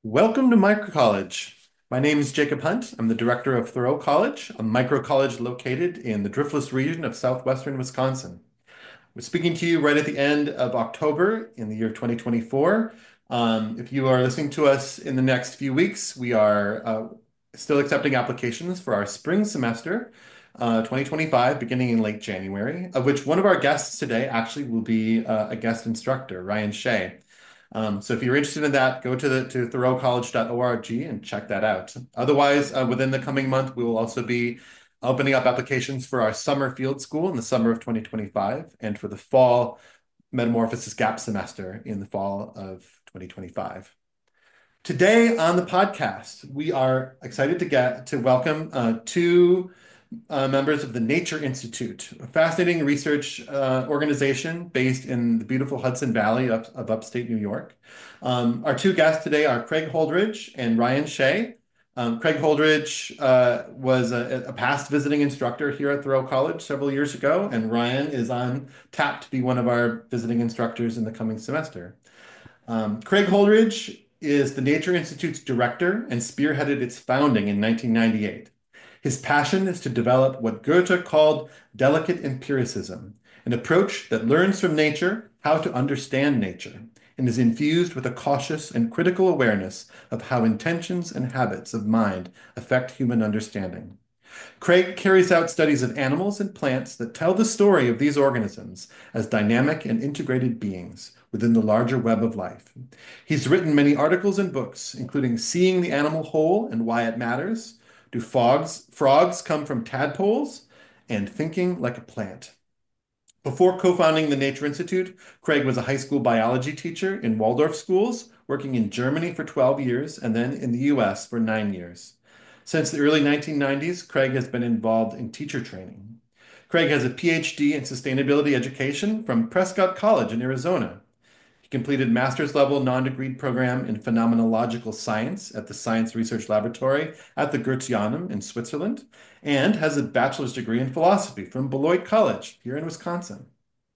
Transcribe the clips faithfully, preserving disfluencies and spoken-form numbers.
Welcome to Microcollege. My name is Jacob Hunt. I'm the director of Thoreau College, a microcollege located in the Driftless region of southwestern Wisconsin. We're speaking to you right at the end of October in the year of twenty twenty-four. Um, if you are listening to us in the next few weeks, we are uh, still accepting applications for our spring semester, uh, twenty twenty-five, beginning in late January, of which one of our guests today actually will be uh, a guest instructor, Ryan Shea. Um, so if you're interested in that, go to the to thoreau college dot org and check that out. Otherwise, uh, within the coming month, we will also be opening up applications for our summer field school in the summer of twenty twenty-five and for the fall Metamorphosis gap semester in the fall of twenty twenty-five. Today on the podcast, we are excited to get to welcome uh, two uh, members of the Nature Institute, a fascinating research uh, organization based in the beautiful Hudson Valley of, of upstate New York. Um, our two guests today are Craig Holdridge and Ryan Shea. Um, Craig Holdridge uh, was a, a past visiting instructor here at Thoreau College several years ago, and Ryan is on tap to be one of our visiting instructors in the coming semester. Um, Craig Holdridge is the Nature Institute's director and spearheaded its founding in nineteen ninety-eight. His passion is to develop what Goethe called delicate empiricism, an approach that learns from nature how to understand nature, and is infused with a cautious and critical awareness of how intentions and habits of mind affect human understanding. Craig carries out studies of animals and plants that tell the story of these organisms as dynamic and integrated beings within the larger web of life. He's written many articles and books, including Seeing the Animal Whole and Why It Matters, Do Frogs, Frogs Come from Tadpoles, and Thinking Like a Plant. Before co-founding the Nature Institute, Craig was a high school biology teacher in Waldorf schools, working in Germany for twelve years and then in the U S for nine years. Since the early nineteen nineties, Craig has been involved in teacher training. Craig has a P H D in sustainability education from Prescott College in Arizona. He completed master's level non-degreed program in phenomenological science at the Science Research Laboratory at the Goetheanum in Switzerland, and has a bachelor's degree in philosophy from Beloit College here in Wisconsin.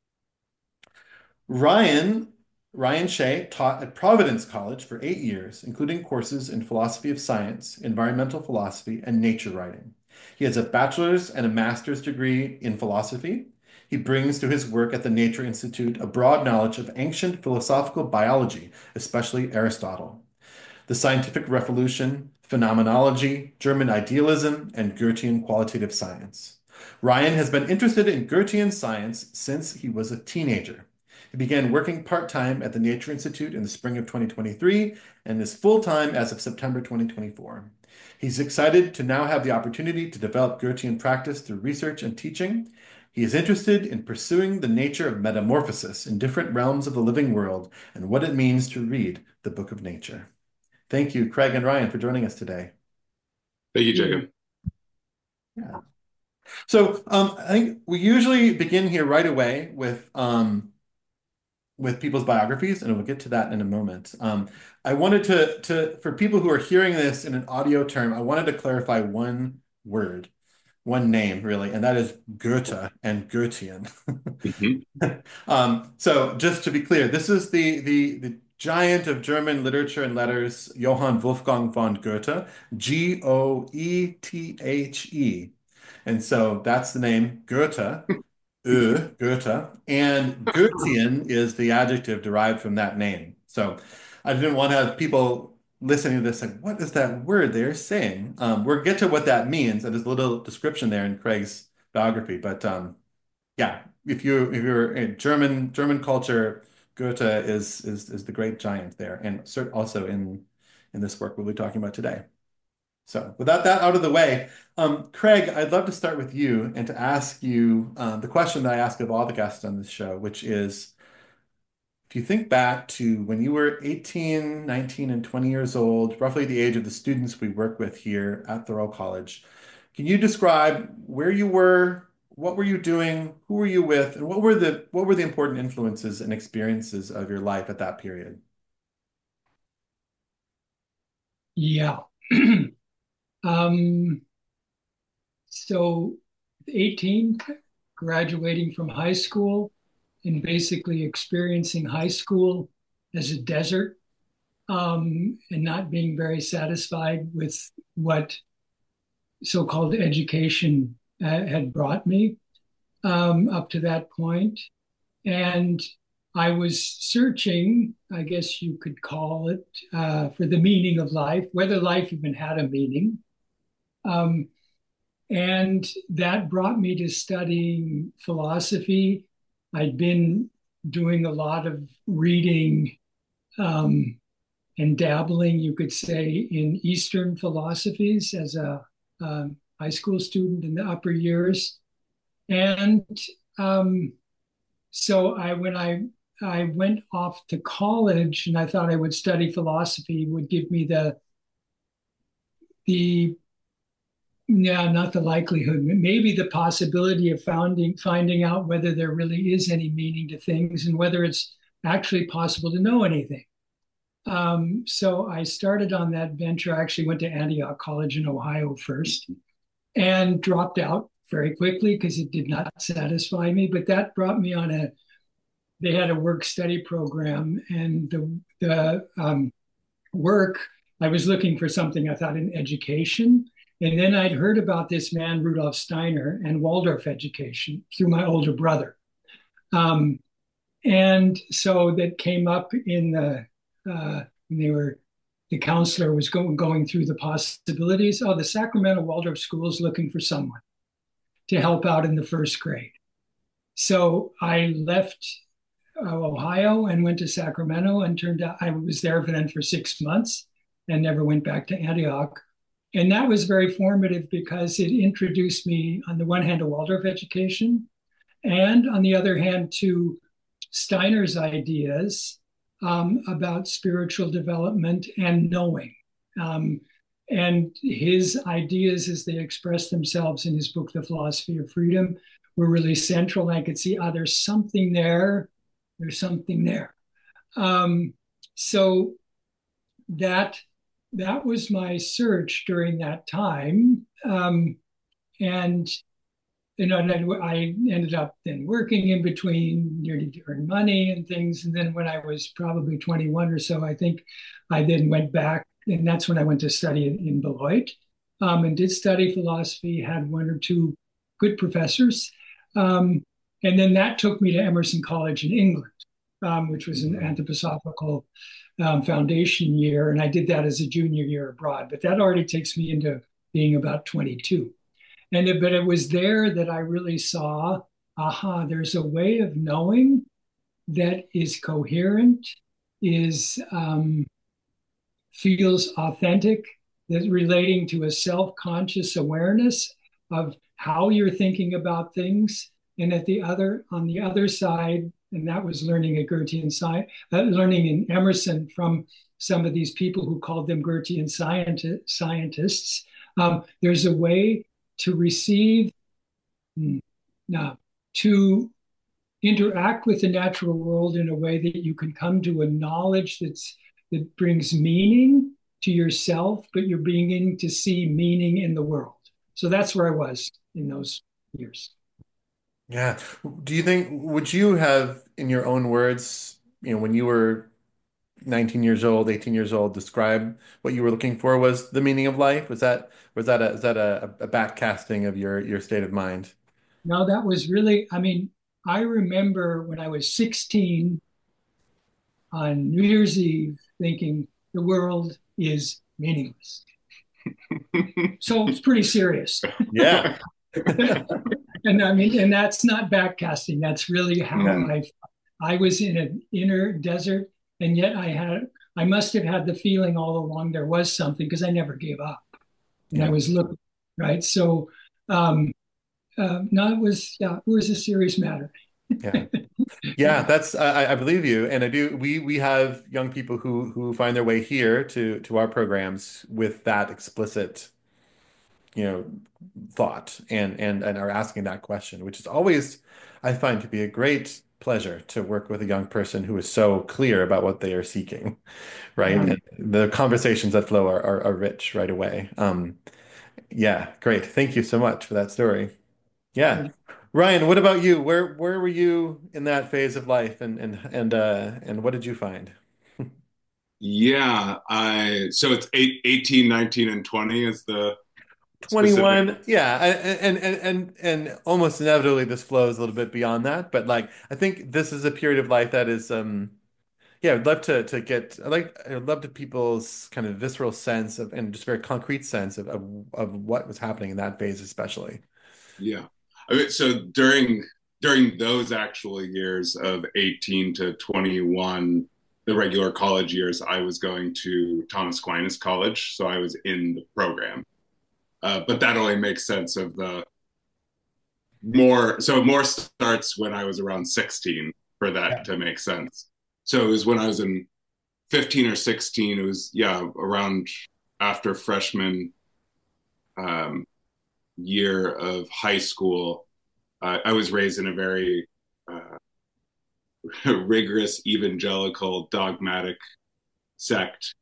Ryan Ryan Shea taught at Providence College for eight years, including courses in philosophy of science, environmental philosophy, and nature writing. He has a bachelor's and a master's degree in philosophy. He brings to his work at the Nature Institute a broad knowledge of ancient philosophical biology, especially Aristotle, the scientific revolution, phenomenology, German idealism, and Goethean qualitative science. Ryan has been interested in Goethean science since he was a teenager. He began working part-time at the Nature Institute in the spring of twenty twenty-three and is full-time as of September twenty twenty-four. He's excited to now have the opportunity to develop Goethean practice through research and teaching. He is interested in pursuing the nature of metamorphosis in different realms of the living world and what it means to read the Book of Nature. Thank you, Craig and Ryan, for joining us today. Thank you, Jacob. Yeah. So um, I think we usually begin here right away with um, with people's biographies, and we'll get to that in a moment. Um, I wanted to to for people who are hearing this in an audio term, I wanted to clarify one word, one name really, and that is Goethe and Goethean. Mhm. Um, so just to be clear, this is the the the giant of German literature and letters, Johann Wolfgang von Goethe, G O E T H E. And so that's the name Goethe, Ö, Goethe, and Goethean is the adjective derived from that name. So I didn't want to have people listening to this like, what is that word they're saying? Um, we'll get to what that means, and there's a little description there in Craig's biography. But um, yeah, if you if you're in German German culture, Goethe is is is the great giant there, and cert also in in this work we'll be talking about today. So without that out of the way, um, Craig, I'd love to start with you and to ask you uh, the question that I ask of all the guests on this show, which is, if you think back to when you were eighteen, nineteen, and twenty years old, roughly the age of the students we work with here at Thoreau College, can you describe where you were, what were you doing, who were you with, and what were the what were the important influences and experiences of your life at that period? Yeah. Um, so eighteen, graduating from high school and basically experiencing high school as a desert. um, and not being very satisfied with what so-called education uh, had brought me um, up to that point. And I was searching, I guess you could call it, uh, for the meaning of life, whether life even had a meaning. Um, and that brought me to studying philosophy. I'd been doing a lot of reading um, and dabbling, you could say, in Eastern philosophies as a um, high school student in the upper years. And um, so I, when I I went off to college, and I thought I would study philosophy, would give me the the yeah, not the likelihood, maybe the possibility of finding finding out whether there really is any meaning to things and whether it's actually possible to know anything. Um, so I started on that venture. I actually went to Antioch College in Ohio first and dropped out very quickly because it did not satisfy me. But that brought me on a, they had a work study program, and the, the um, work, I was looking for something I thought in education. And then I'd heard about this man, Rudolf Steiner, and Waldorf education through my older brother. Um, and so that came up in the, uh, and they were, the counselor was going, going through the possibilities. Oh, the Sacramento Waldorf School is looking for someone to help out in the first grade. So I left uh, Ohio and went to Sacramento, and turned out I was there for then for six months and never went back to Antioch. And that was very formative because it introduced me, on the one hand, to Waldorf education, and on the other hand, to Steiner's ideas um, about spiritual development and knowing. Um, and his ideas, as they express themselves in his book, The Philosophy of Freedom, were really central. And I could see, oh, there's something there. There's something there. Um, so that that was my search during that time. Um, and you know, and I ended up then working in between, nearly to earn money and things. And then when I was probably twenty-one or so, I think I then went back, and that's when I went to study in, in Beloit, um, and did study philosophy, had one or two good professors. Um, and then that took me to Emerson College in England, um, which was an anthroposophical um, foundation year. And I did that as a junior year abroad, but that already takes me into being about twenty-two. And it, but it was there that I really saw, aha, there's a way of knowing that is coherent, is um, feels authentic, that's relating to a self-conscious awareness of how you're thinking about things. And at the other, on the other side, and that was learning at Goethean science, uh, learning in Emerson from some of these people who called them Goethean scienti- scientists. Um, there's a way to receive, now, to interact with the natural world in a way that you can come to a knowledge that's that brings meaning to yourself, but you're beginning to see meaning in the world. So that's where I was in those years. Yeah. Do you think, would you have, in your own words, you know, when you were nineteen years old, eighteen years old, describe what you were looking for was the meaning of life? Was that was that a is that a, a back casting of your your state of mind? Now that was really, I mean, I remember when I was sixteen on New Year's Eve thinking the world is meaningless. So it's pretty serious. Yeah. And I mean, and that's not backcasting. That's really how Yeah. I I was in an inner desert, and yet I had I must have had the feeling all along there was something because I never gave up, and I Yeah. was looking right. So, um, uh, no, it was yeah, it was a serious matter. Yeah. Yeah, that's I, I believe you, and I do. We we have young people who who find their way here to to our programs with that explicit, you know, thought and and and are asking that question, which is always I find to be a great pleasure to work with a young person who is so clear about what they are seeking, right? Um, And the conversations that flow are are, are rich right away. Um, yeah, great. Thank you so much for that story. Yeah. Ryan, what about you? Where where were you in that phase of life and and and uh and what did you find? Yeah, I so it's eight, eighteen, nineteen, and twenty is the specific. twenty-one, yeah, and and and and almost inevitably this flows a little bit beyond that, but like I think this is a period of life that is um yeah, I'd love to to get I like I'd love to people's kind of visceral sense of and just very concrete sense of of, of what was happening in that phase especially. Yeah. I mean, so during during those actual years of eighteen to twenty-one, the regular college years, I was going to Thomas Aquinas College, so I was in the program. Uh, but that only makes sense of the more, so more starts when I was around sixteen for that Yeah. to make sense. So it was when I was in fifteen or sixteen, it was, yeah, around after freshman um, year of high school. Uh, I was raised in a very uh, rigorous, evangelical, dogmatic sect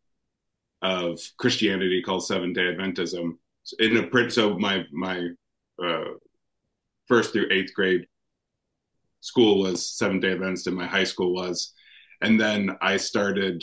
of Christianity called Seventh Day Adventism. In a print, so my my uh, first through eighth grade school was Seventh Day Adventist, and my high school was, and then I started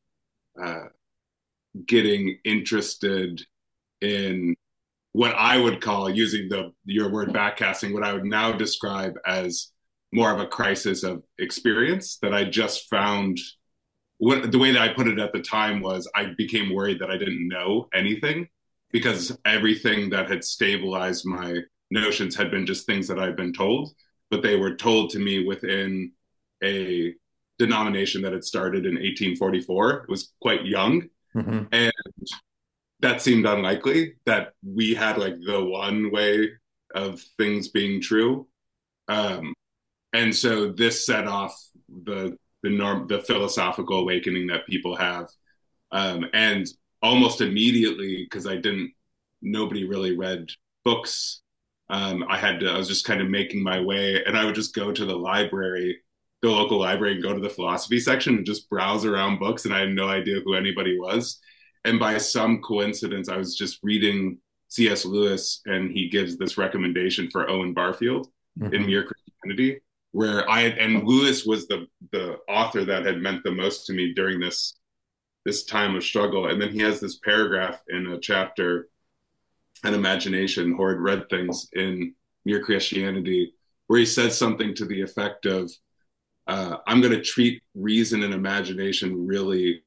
uh, getting interested in what I would call, using the your word backcasting, what I would now describe as more of a crisis of experience that I just found. What the way that I put it at the time was I became worried that I didn't know anything because everything that had stabilized my notions had been just things that I'd been told, but they were told to me within a denomination that had started in eighteen forty-four. It was quite young. Hmm. And that seemed unlikely that we had like the one way of things being true. Um, and so this set off the the norm, the philosophical awakening that people have. Um, and almost immediately, because I didn't, nobody really read books. Um, I had to, I was just kind of making my way, and I would just go to the library, the local library, and go to the philosophy section and just browse around books. And I had no idea who anybody was. And by some coincidence, I was just reading C S. Lewis, and he gives this recommendation for Owen Barfield in Hmm. Mere Christianity, where I had, and Lewis was the the author that had meant the most to me during this this time of struggle. And then he has this paragraph in a chapter, An Imagination, Horrid Red Things in Mere Christianity, where he says something to the effect of, uh, I'm going to treat reason and imagination really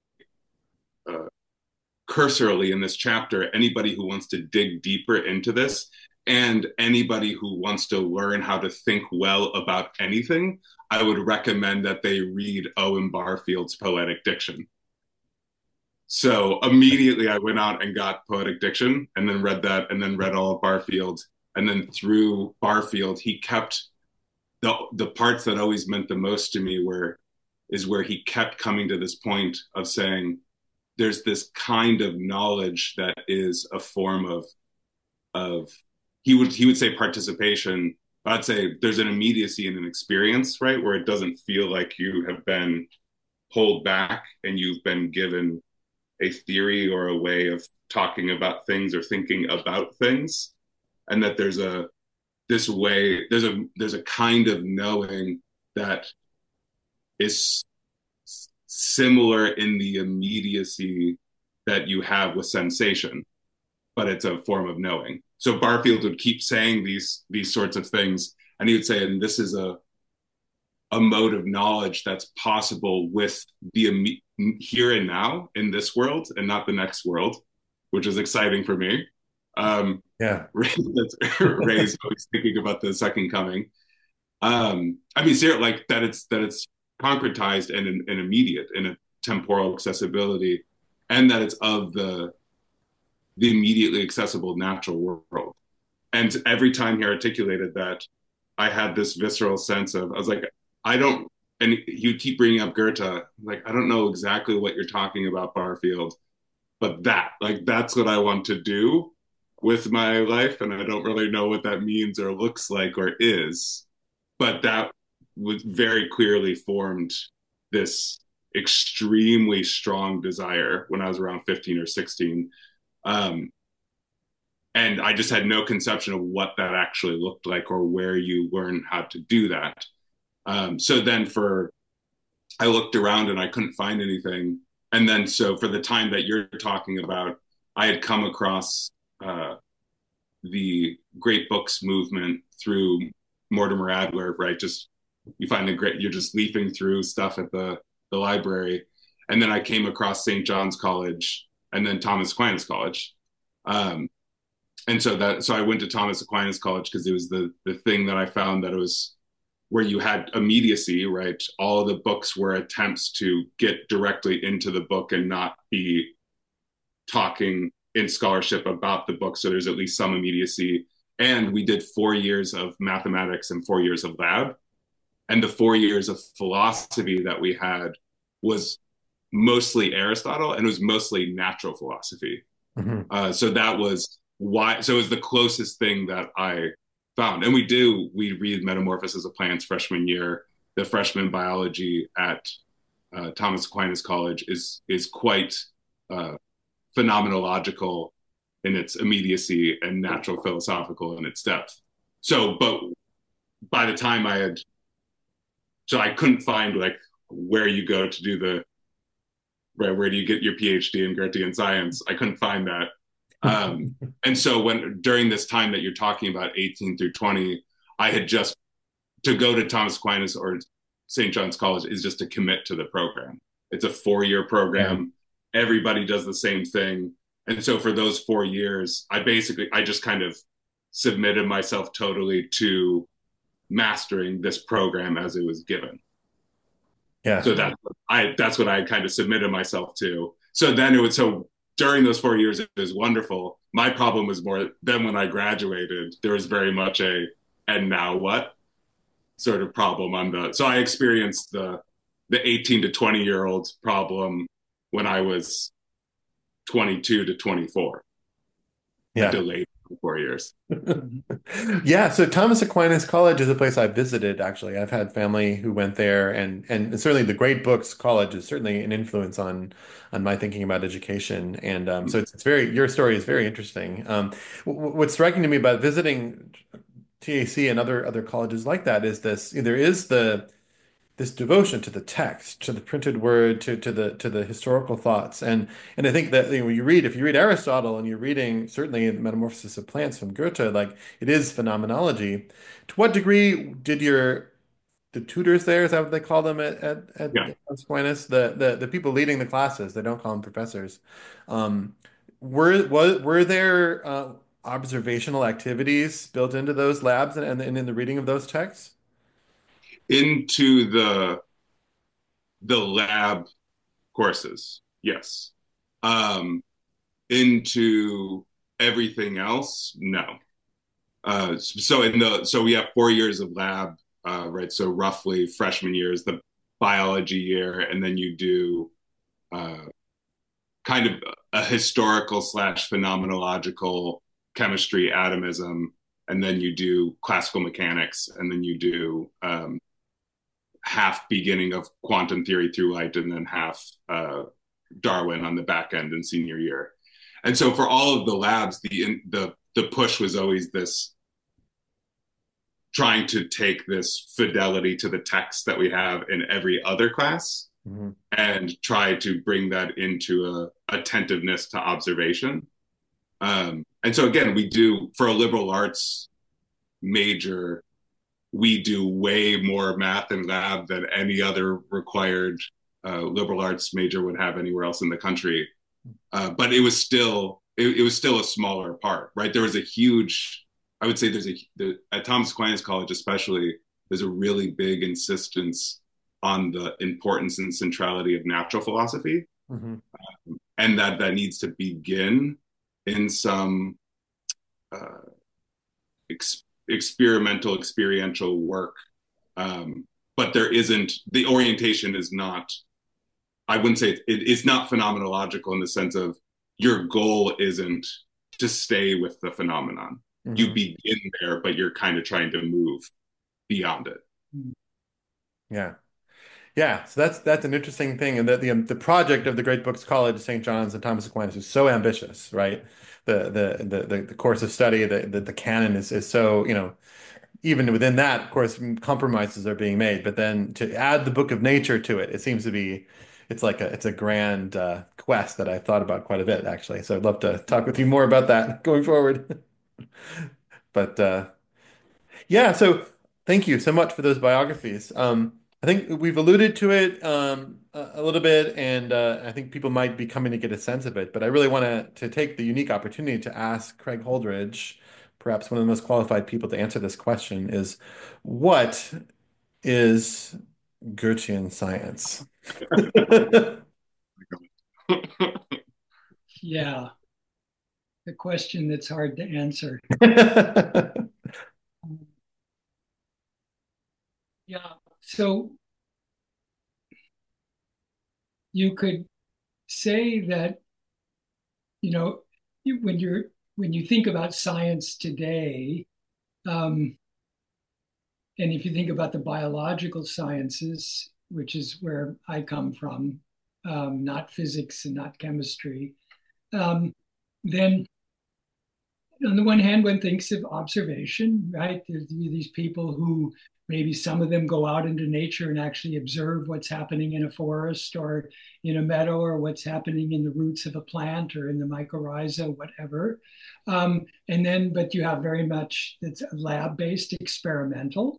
uh, cursorily in this chapter. Anybody who wants to dig deeper into this and anybody who wants to learn how to think well about anything, I would recommend that they read Owen Barfield's Poetic Diction. So immediately I went out and got Poetic Diction and then read that and then read all of Barfield. And then through Barfield, he kept the the parts that always meant the most to me were is where he kept coming to this point of saying there's this kind of knowledge that is a form of of he would he would say participation. I'd say there's an immediacy and an experience, right, where it doesn't feel like you have been pulled back and you've been given a theory or a way of talking about things or thinking about things, and that there's a this way there's a there's a kind of knowing that is similar in the immediacy that you have with sensation, but it's a form of knowing. So Barfield would keep saying these these sorts of things, and he would say, and this is a a mode of knowledge that's possible with the here and now in this world and not the next world, which is exciting for me. Um, Yeah. Ray's always thinking about the second coming. Um, I mean, ser- like that it's that it's concretized and, and immediate in a temporal accessibility, and that it's of the the immediately accessible natural world. And every time he articulated that, I had this visceral sense of I was like, I don't. And he would keep bringing up Goethe. Like, I don't know exactly what you're talking about, Barfield, but that, like, that's what I want to do with my life, and I don't really know what that means or looks like or is. But that was very clearly formed this extremely strong desire when I was around fifteen or sixteen. Um, and I just had no conception of what that actually looked like or where you learn how to do that. Um, so then for, I looked around and I couldn't find anything. and then so for the time that you're talking about, I had come across uh, the great books movement through Mortimer Adler, right? Just you find the great, you're just leafing through stuff at the the library, and then I came across Saint John's College and then Thomas Aquinas College, um, and so that so I went to Thomas Aquinas College because it was the the thing that I found that it was where you had immediacy, right? All of the books were attempts to get directly into the book and not be talking in scholarship about the book. So there's at least some immediacy. And we did four years of mathematics and four years of lab. And the four years of philosophy that we had was mostly Aristotle and it was mostly natural philosophy. Mm-hmm. Uh, so that was why, so it was the closest thing that I found. And we do, we read Metamorphosis of Plants freshman year. The freshman biology at uh, Thomas Aquinas College is, is quite uh, phenomenological in its immediacy and natural philosophical in its depth. So, but by the time I had, so I couldn't find like where you go to do the, right, where do you get your PhD in Goethean science? I couldn't find that. Um, and so when, during this time that you're talking about, eighteen through twenty, I had just, to go to Thomas Aquinas or Saint John's College is just to commit to the program. It's a four-year program. Yeah. Everybody does the same thing. And so for those four years, I basically, I just kind of submitted myself totally to mastering this program as it was given. Yeah. So that I, that's what I kind of submitted myself to. So then it was, so during those four years, it was wonderful. My problem was more then when I graduated, there was very much a, and now what sort of problem on the, so I experienced the, the eighteen to twenty year olds problem when I was twenty-two to twenty-four. Yeah. Delayed four years. Yeah. So Thomas Aquinas College is a place I visited, actually. I've had family who went there, and and certainly the Great Books College is certainly an influence on on my thinking about education. And um, so it's, it's very, your story is very interesting. Um, what's striking to me about visiting T A C and other other colleges like that is this, there is the this devotion to the text, to the printed word, to to the to the historical thoughts, and and I think that, you know, when you read, if you read Aristotle and you're reading certainly the Metamorphosis of Plants from Goethe, like it is phenomenology. To what degree did your the tutors there, is that what they call them at at, at Yeah. Aquinas, the, the the people leading the classes, they don't call them professors, um, were was were there uh, observational activities built into those labs and, and in the reading of those texts? Into the the lab courses, yes. Um, into everything else, no. Uh, so in the so we have four years of lab, uh, right? So roughly freshman year is the biology year, and then you do uh, kind of a historical slash phenomenological chemistry, atomism, and then you do classical mechanics, and then you do um, half beginning of quantum theory through light, and then half uh, Darwin on the back end in senior year. And so for all of the labs, the the the push was always this, trying to take this fidelity to the text that we have in every other class, mm-hmm. and try to bring that into a attentiveness to observation. Um, and so again, we do, for a liberal arts major, we do way more math and lab than any other required uh, liberal arts major would have anywhere else in the country. Uh, but it was still, it, it was still a smaller part, right? There was a huge, I would say there's a, the, at Thomas Aquinas College especially, there's a really big insistence on the importance and centrality of natural philosophy. Mm-hmm. um, and that that needs to begin in some uh, ex- experimental, experiential work. Um, but there isn't, the orientation is not, I wouldn't say it, it's not phenomenological in the sense of your goal isn't to stay with the phenomenon. Mm-hmm. You begin there, but you're kind of trying to move beyond it. Yeah. Yeah, so that's that's an interesting thing, and that the um, the project of the Great Books College, Saint John's, and Thomas Aquinas is so ambitious, right? The the the the, the course of study, the, the the canon is is so, you know, even within that, of course, compromises are being made, but then to add the Book of Nature to it, it seems to be it's like a it's a grand uh, quest that I've thought about quite a bit actually. So I'd love to talk with you more about that going forward. But uh, yeah, so thank you so much for those biographies. Um, I think we've alluded to it um, a, a little bit, and uh, I think people might be coming to get a sense of it. But I really want to to take the unique opportunity to ask Craig Holdridge, perhaps one of the most qualified people to answer this question, is what is Goethean science? Yeah, the question that's hard to answer. Yeah, so you could say that, you know, when you're when you think about science today, um, and if you think about the biological sciences, which is where I come from, um, not physics and not chemistry, um, then on the one hand, one thinks of observation, right? There's these people who maybe some of them go out into nature and actually observe what's happening in a forest or in a meadow or what's happening in the roots of a plant or in the mycorrhiza, whatever. Um, and then, but you have very much that's lab-based experimental.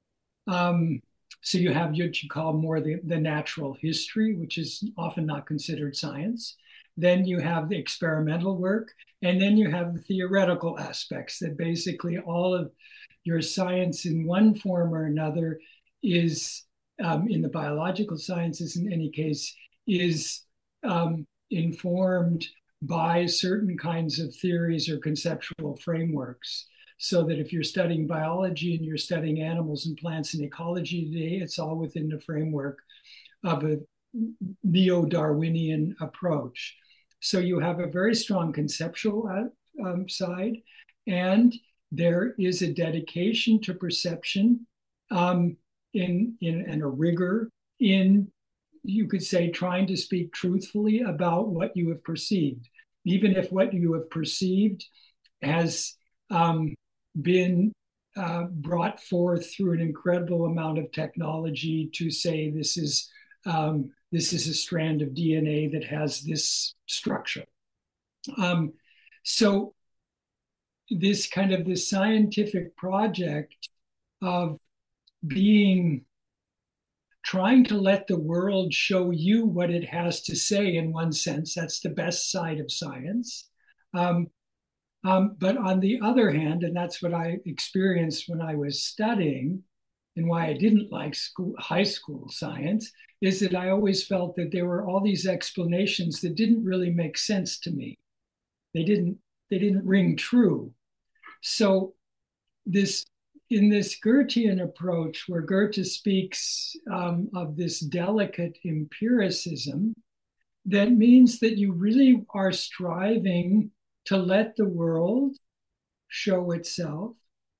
Um, so you have what you call more the, the natural history, which is often not considered science. Then you have the experimental work, and then you have the theoretical aspects that basically all of your science in one form or another is, um, in the biological sciences in any case, is um, informed by certain kinds of theories or conceptual frameworks. So that if you're studying biology and you're studying animals and plants and ecology today, it's all within the framework of a neo-Darwinian approach. So you have a very strong conceptual um, side, and there is a dedication to perception um, in, in, and a rigor in, you could say, trying to speak truthfully about what you have perceived, even if what you have perceived has um, been uh, brought forth through an incredible amount of technology to say this is um, this is a strand of D N A that has this structure. Um, so this kind of this scientific project of being trying to let the world show you what it has to say, in one sense, that's the best side of science. Um, Um, but on the other hand, and that's what I experienced when I was studying, and why I didn't like school, high school science, is that I always felt that there were all these explanations that didn't really make sense to me. They didn't. They didn't ring true. So this, in this Goethean approach, where Goethe speaks um, of this delicate empiricism, that means that you really are striving to let the world show itself.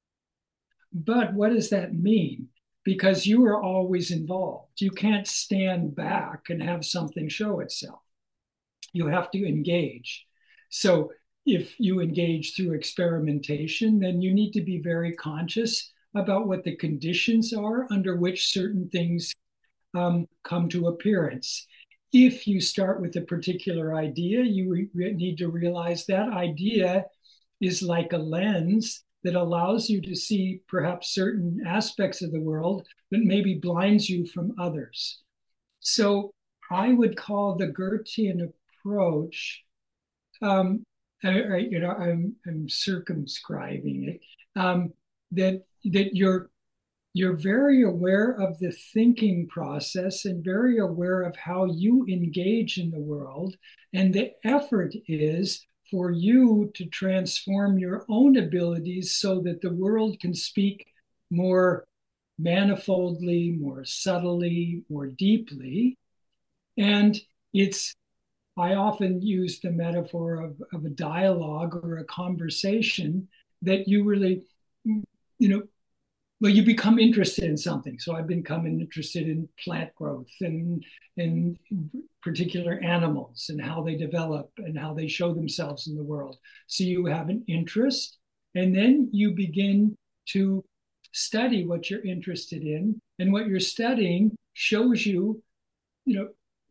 But what does that mean? Because you are always involved. You can't stand back and have something show itself. You have to engage. So if you engage through experimentation, then you need to be very conscious about what the conditions are under which certain things um, come to appearance. If you start with a particular idea, you re- need to realize that idea is like a lens that allows you to see perhaps certain aspects of the world, but maybe blinds you from others. So I would call the Goethean approach, um, I, I, you know, I'm, I'm circumscribing it, um, that that you're you're very aware of the thinking process and very aware of how you engage in the world. And the effort is for you to transform your own abilities so that the world can speak more manifoldly, more subtly, more deeply. And it's, I often use the metaphor of, of a dialogue or a conversation that you really, you know, well, you become interested in something. So I've become interested in plant growth and and particular animals and how they develop and how they show themselves in the world. So you have an interest, and then you begin to study what you're interested in, and what you're studying shows you, you know,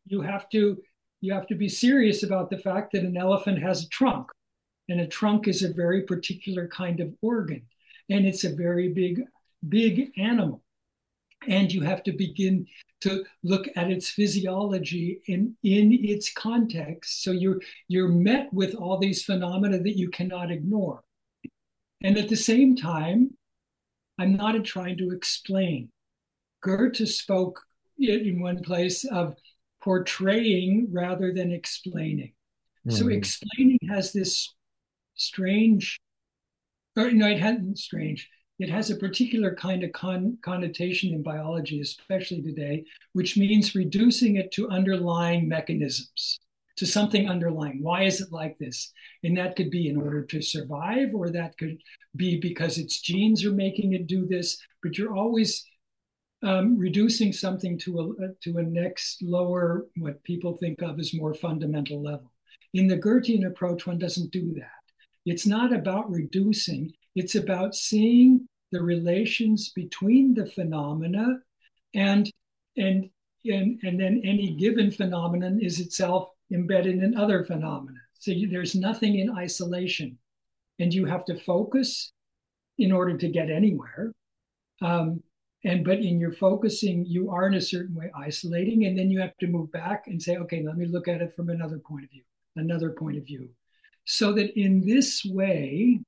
you have to you have to be serious about the fact that an elephant has a trunk, and a trunk is a very particular kind of organ, and it's a very big big animal, and you have to begin to look at its physiology in in its context. So you're you're met with all these phenomena that you cannot ignore, and at the same time, I'm not trying to explain. Goethe spoke in one place of portraying rather than explaining. Mm-hmm. So explaining has this strange, or no, it hasn't strange. It has a particular kind of con- connotation in biology, especially today, which means reducing it to underlying mechanisms, to something underlying. Why is it like this? And that could be in order to survive, or that could be because its genes are making it do this. But you're always um, reducing something to a to a next lower, what people think of as more fundamental level. In the Goethean approach, one doesn't do that. It's not about reducing. It's about seeing the relations between the phenomena, and and and and then any given phenomenon is itself embedded in other phenomena. So you, there's nothing in isolation, and you have to focus in order to get anywhere. Um, and but in your focusing, you are in a certain way isolating, and then you have to move back and say, okay, let me look at it from another point of view, another point of view, so that in this way,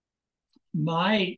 my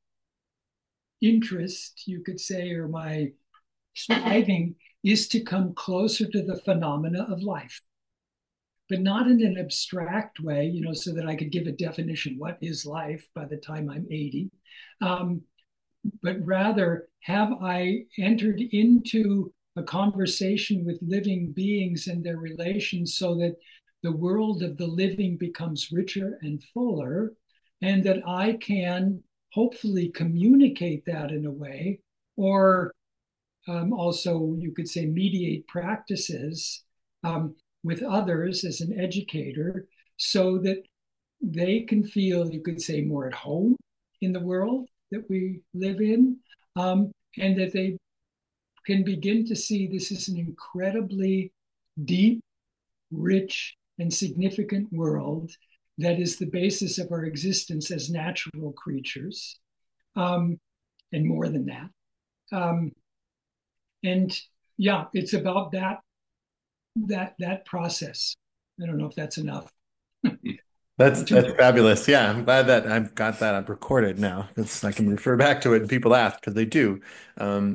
interest, you could say, or my striving is to come closer to the phenomena of life, but not in an abstract way, you know, so that I could give a definition, what is life by the time I'm eighty, um, but rather have I entered into a conversation with living beings and their relations so that the world of the living becomes richer and fuller, and that I can hopefully communicate that in a way, or um, also you could say mediate practices um, with others as an educator, so that they can feel, you could say, more at home in the world that we live in, um, and that they can begin to see this is an incredibly deep, rich, and significant world that is the basis of our existence as natural creatures, um, and more than that. Um, and yeah, it's about that that that process. I don't know if that's enough. That's that's fabulous. Yeah, I'm glad that I've got that I've recorded now. It's, I can refer back to it and people ask because they do. Um,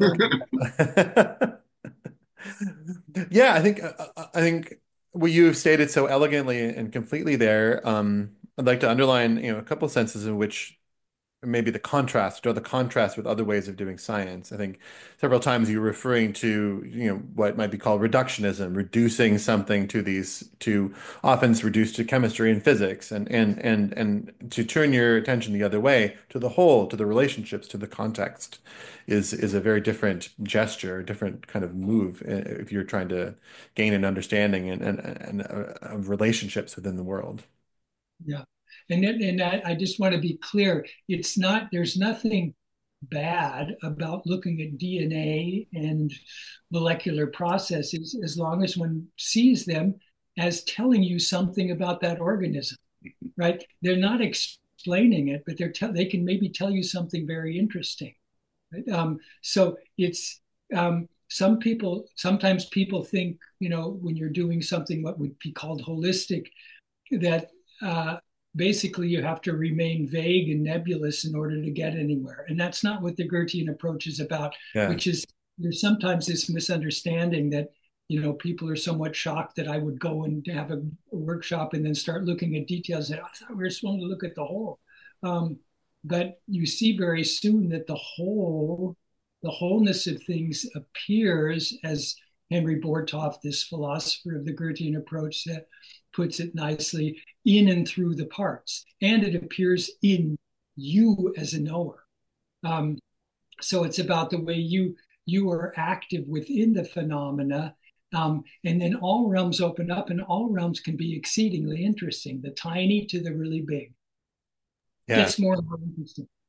yeah, I think uh, I think what you have stated so elegantly and completely there. Um, I'd like to underline, you know, a couple of senses in which maybe the contrast, draw the contrast with other ways of doing science. I think several times you're referring to, you know, what might be called reductionism, reducing something to these, to often it's reduced to chemistry and physics, and and and and to turn your attention the other way to the whole, to the relationships, to the context, is is a very different gesture, a different kind of move if you're trying to gain an understanding and and, and uh, of relationships within the world. Yeah. And, it, and I, I just want to be clear. It's not, there's nothing bad about looking at D N A and molecular processes as long as one sees them as telling you something about that organism, right? They're not explaining it, but they're te- they can maybe tell you something very interesting. Right? Um, so it's, um, some people, sometimes people think, you know, when you're doing something what would be called holistic, that uh, basically you have to remain vague and nebulous in order to get anywhere. And that's not what the Goethean approach is about, yeah. Which is there's sometimes this misunderstanding that, you know, people are somewhat shocked that I would go and have a, a workshop and then start looking at details that I thought we were supposed to look at the whole. Um, but you see very soon that the whole, the wholeness of things appears, as Henry Bortoft, this philosopher of the Goethean approach, that puts it nicely, in and through the parts, and it appears in you as a knower. Um, so it's about the way you you are active within the phenomena, um, and then all realms open up, and all realms can be exceedingly interesting, the tiny to the really big. Yeah. Gets more and more interesting.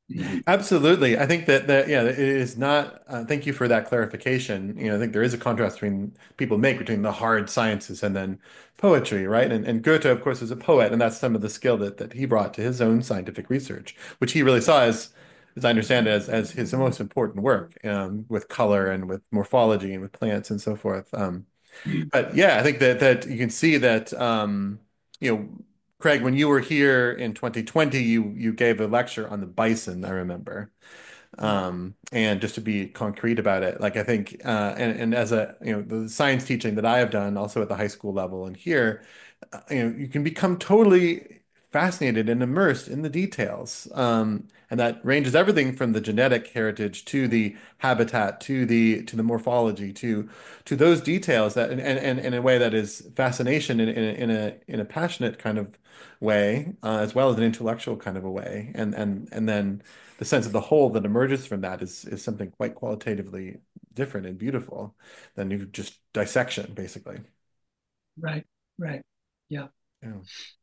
Absolutely. I think that that yeah, it is not. Uh, thank you for that clarification. You know, I think there is a contrast between people make between the hard sciences and then poetry, right? And and Goethe, of course, is a poet, and that's some of the skill that that he brought to his own scientific research, which he really saw as, as I understand it, as as his most important work, um, with color and with morphology and with plants and so forth. Um, but yeah, I think that that you can see that um, you know, Craig, when you were here in twenty twenty, you you gave a lecture on the bison, I remember. Um, and just to be concrete about it, like I think, uh, and, and as a, you know, the science teaching that I have done also at the high school level and here, uh, you know, you can become totally fascinated and immersed in the details. Um, and that ranges everything from the genetic heritage to the habitat to the to the morphology to to those details that and and, and in a way that is fascination in, in a in a in a passionate kind of way, uh, as well as an intellectual kind of a way. And and and then the sense of the whole that emerges from that is is something quite qualitatively different and beautiful than you just dissection, basically. Right, right. Yeah. Yeah.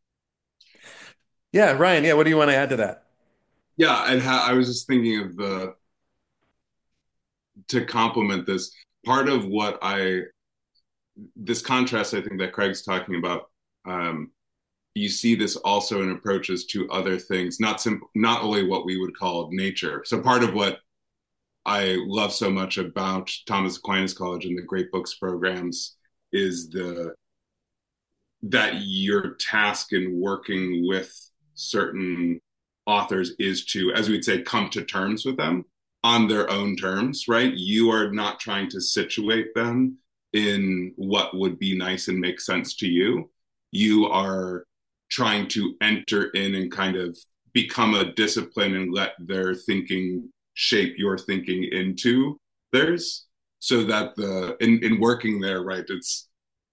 Yeah, Ryan, yeah, what do you want to add to that? Yeah, and ha- I was just thinking of the to complement this part of what I this contrast I think that Craig's talking about. Um, you see this also in approaches to other things, not simple, not only what we would call nature. So part of what I love so much about Thomas Aquinas College and the Great Books programs is the that your task in working with certain authors is to, as we'd say, come to terms with them on their own terms, right? You are not trying to situate them in what would be nice and make sense to you. You are trying to enter in and kind of become a discipline and let their thinking shape your thinking into theirs so that the in, in working there, right, it's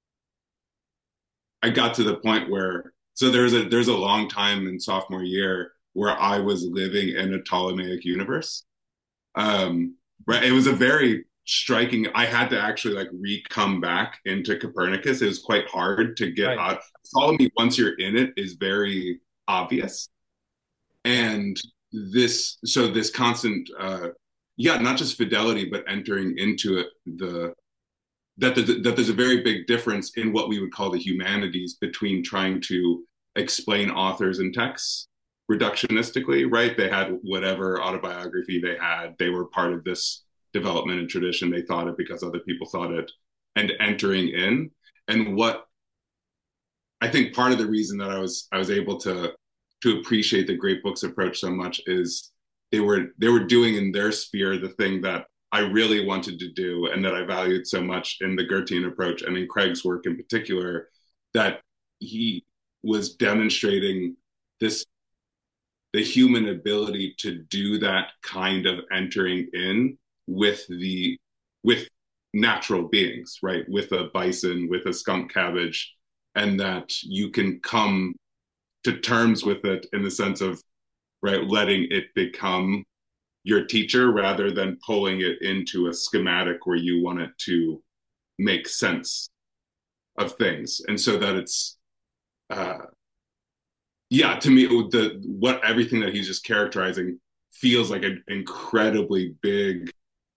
I got to the point where so there's a there's a long time in sophomore year where I was living in a Ptolemaic universe. Um, right, it was a very striking. I had to actually like re-come back into Copernicus. It was quite hard to get Right. out. Ptolemy, once you're in it, is very obvious, and this so this constant, uh, yeah, not just fidelity, but entering into it the that there's, a, that there's a very big difference in what we would call the humanities between trying to explain authors and texts reductionistically, right? They had whatever autobiography they had. They were part of this development and tradition. They thought it because other people thought it, and entering in. And what I think part of the reason that I was I was able to to appreciate the Great Books approach so much is they were they were doing in their sphere the thing that I really wanted to do and that I valued so much in the Goethean approach and in Craig's work in particular, that he was demonstrating this the human ability to do that kind of entering in with the with natural beings, right? With a bison, with a skunk cabbage, and that you can come to terms with it in the sense of right letting it become your teacher rather than pulling it into a schematic where you want it to make sense of things, and so that it's uh yeah, to me the what everything that he's just characterizing feels like an incredibly big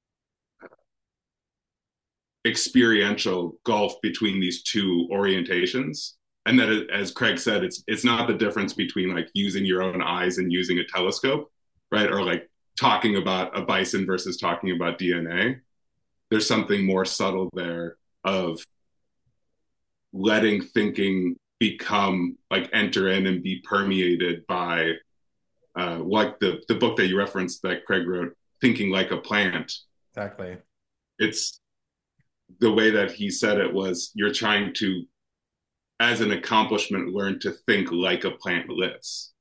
experiential gulf between these two orientations, and that as Craig said, it's it's not the difference between like using your own eyes and using a telescope, right? Or like talking about a bison versus talking about D N A. There's something more subtle there of letting thinking become like enter in and be permeated by uh, like the the book that you referenced that Craig wrote, Thinking Like a Plant. Exactly. It's the way that he said it was you're trying to as an accomplishment learn to think like a plant lives.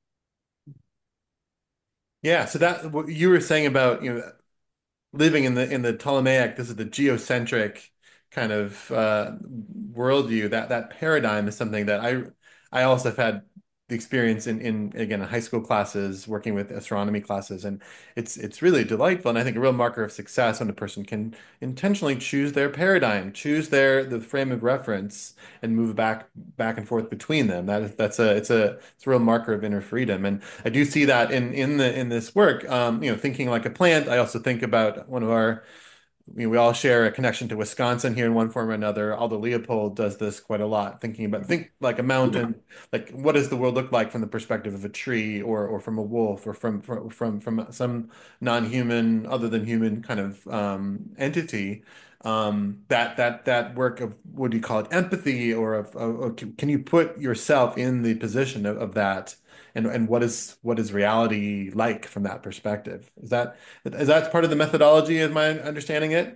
Yeah, so that what you were saying about, you know, living in the in the Ptolemaic, this is the geocentric kind of uh, worldview. That that paradigm is something that I I also have had the experience in, in again high school classes, working with astronomy classes, and it's it's really delightful. And I think a real marker of success when a person can intentionally choose their paradigm, choose their the frame of reference, and move back back and forth between them. That is that's a it's a it's a real marker of inner freedom. And I do see that in in the in this work. Um, you know, thinking like a plant. I also think about one of our we, we all share a connection to Wisconsin here in one form or another. Aldo Leopold does this quite a lot, thinking about think like a Yeah. mountain, like what does the world look like from the perspective of a tree or or from a wolf or from from from, from some non-human, other than human kind of um, entity. Um, that that that work of what do you call it, empathy, or of, of, of can can you put yourself in the position of, of that, and and what is what is reality like from that perspective? Is that is that part of the methodology, as my understanding it?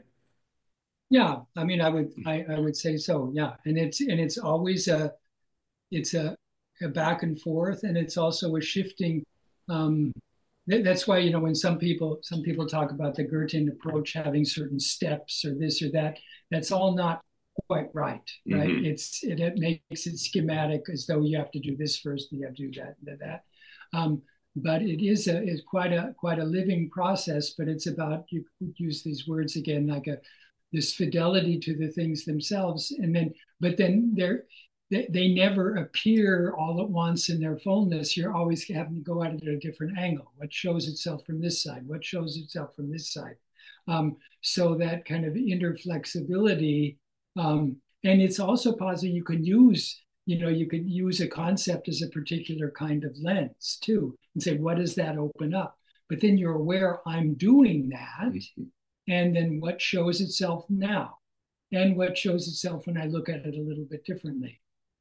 Yeah, I mean, I would I, I would say so. Yeah, and it's and it's always a it's a, a back and forth, and it's also a shifting. Um, th- that's why, you know, when some people some people talk about the Goethean approach having certain steps or this or that, that's all not quite right, right? Hmm. It's it, it makes it schematic as though you have to do this first, and you have to do that, and that. Um, but it is a is quite a quite a living process. But it's about, you use these words again, like a this fidelity to the things themselves, and then but then they're they, they never appear all at once in their fullness. You're always having to go at it at a different angle. What shows itself from this side? What shows itself from this side? Um, so that kind of interflexibility, um, and it's also possible you can use, you know, you could use a concept as a particular kind of lens too, and say, what does that open up? But then you're aware I'm doing that, and then what shows itself now, and what shows itself when I look at it a little bit differently.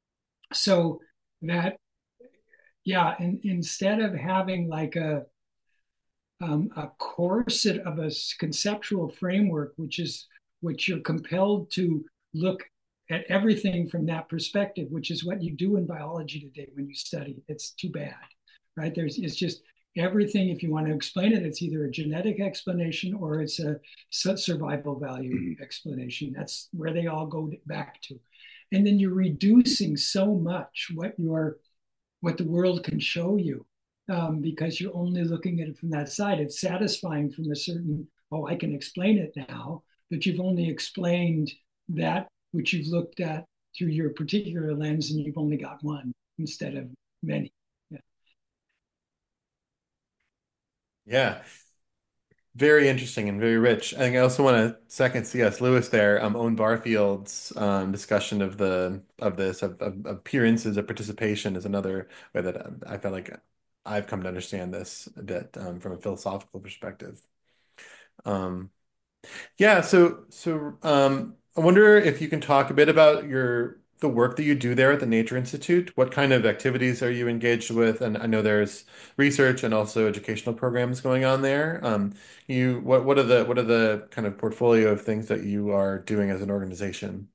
So that, yeah, and instead of having like a um, a corset of a conceptual framework, which is which you're compelled to look at everything from that perspective, which is what you do in biology today when you study. It's too bad, right? There's it's just everything. If you want to explain it, it's either a genetic explanation or it's a survival value Hmm. explanation. That's where they all go back to. And then you're reducing so much what your what the world can show you, um, because you're only looking at it from that side. It's satisfying from a certain, oh, I can explain it now, but you've only explained that which you've looked at through your particular lens, and you've only got one instead of many. Yeah. Yeah, very interesting and very rich. I think I also want to second C S. Lewis there, um, Owen Barfield's um, discussion of the of this of, of, of appearances of participation is another way that I, I feel like I've come to understand this a bit um, from a philosophical perspective. Um, Yeah, so so um, I wonder if you can talk a bit about your the work that you do there at the Nature Institute. What kind of activities are you engaged with? And I know there's research and also educational programs going on there. Um, you what what are the what are the kind of portfolio of things that you are doing as an organization?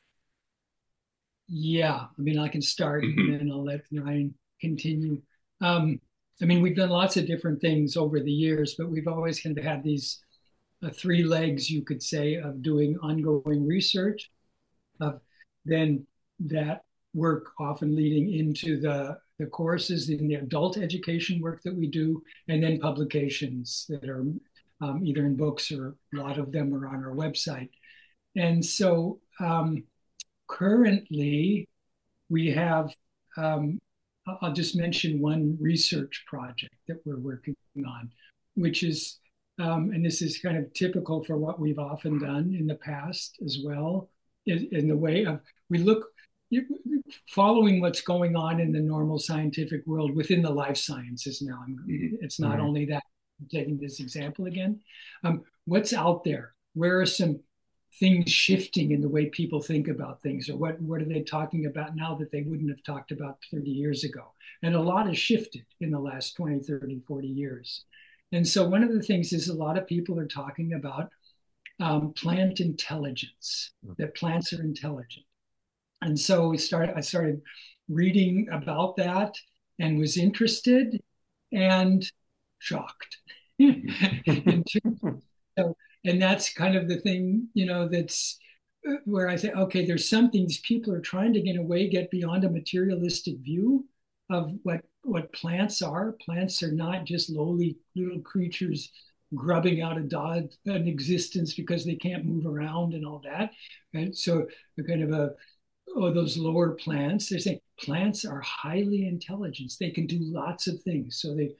Yeah, I mean, I can start and Hmm. then I'll let Ryan continue. Um, I mean, we've done lots of different things over the years, but we've always kind of had these uh, three legs, you could say, of doing ongoing research, of then that work often leading into the the courses in the adult education work that we do, and then publications that are um, either in books, or a lot of them are on our website. And so um, currently we have, um, I'll just mention one research project that we're working on, which is, um, and this is kind of typical for what we've often done in the past as well, in, in the way of we look, following what's going on in the normal scientific world within the life sciences now. It's not Mhm. only that, I'm taking this example again, um, what's out there? Where are some things shifting in the way people think about things, or what what are they talking about now that they wouldn't have talked about thirty years ago? And a lot has shifted in the last twenty, thirty, forty years. And so one of the things is a lot of people are talking about um, plant intelligence, that plants are intelligent. And so we started I started reading about that and was interested and shocked. in so, and that's kind of the thing, you know, that's uh, where I say, okay, there's some things people are trying to get away, get beyond a materialistic view. of what what plants are. Plants are not just lowly little creatures grubbing out a dog an existence because they can't move around and all that. And so they're kind of a oh, those lower plants. They're saying plants are highly intelligent. They can do lots of things. So they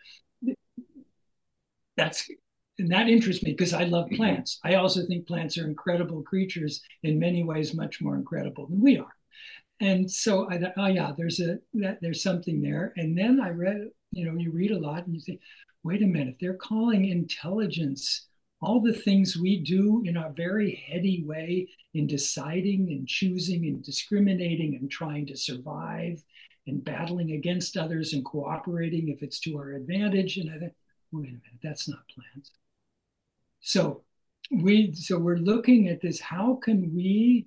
that's and that interests me because I love plants. I also think plants are incredible creatures in many ways, much more incredible than we are. And so I thought, oh yeah, there's a that, there's something there. And then I read, you know, you read a lot and you think, wait a minute, they're calling intelligence all the things we do in a very heady way in deciding and choosing and discriminating and trying to survive and battling against others and cooperating if it's to our advantage. And I thought, wait a minute, that's not plants. So we so we're looking at this. How can we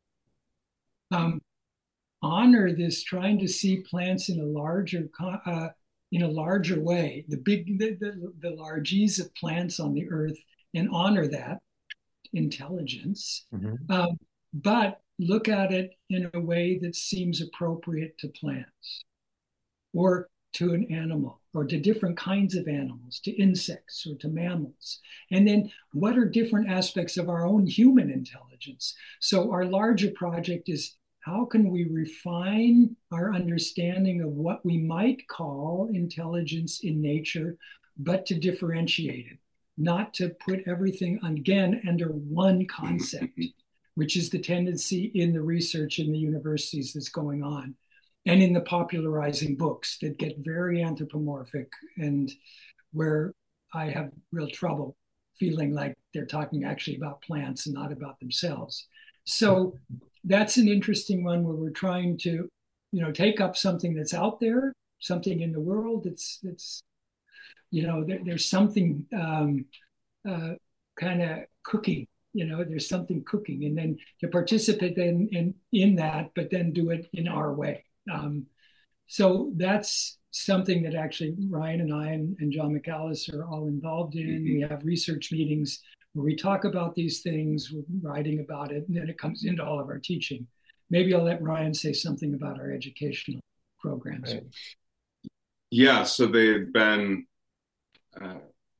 um, honor this, trying to see plants in a larger uh, in a larger way, the big the, the, the largesse of plants on the earth, and honor that intelligence, Mm-hmm. um, but look at it in a way that seems appropriate to plants or to an animal or to different kinds of animals, to insects or to mammals. And then what are different aspects of our own human intelligence? So our larger project is, how can we refine our understanding of what we might call intelligence in nature, but to differentiate it, not to put everything again under one concept, which is the tendency in the research in the universities that's going on and in the popularizing books that get very anthropomorphic, and where I have real trouble feeling like they're talking actually about plants and not about themselves. So that's an interesting one where we're trying to, you know, take up something that's out there, something in the world that's that's, you know, there, there's something um, uh, kind of cooking. You know, there's something cooking, and then to participate in in, in that, but then do it in our way. Um, so that's something that actually Ryan and I and, and John McAllis are all involved in. Mm-hmm. We have research meetings where we talk about these things, we're writing about it, and then it comes into all of our teaching. Maybe I'll let Ryan say something about our educational programs. Right. Yeah, so they've been, uh,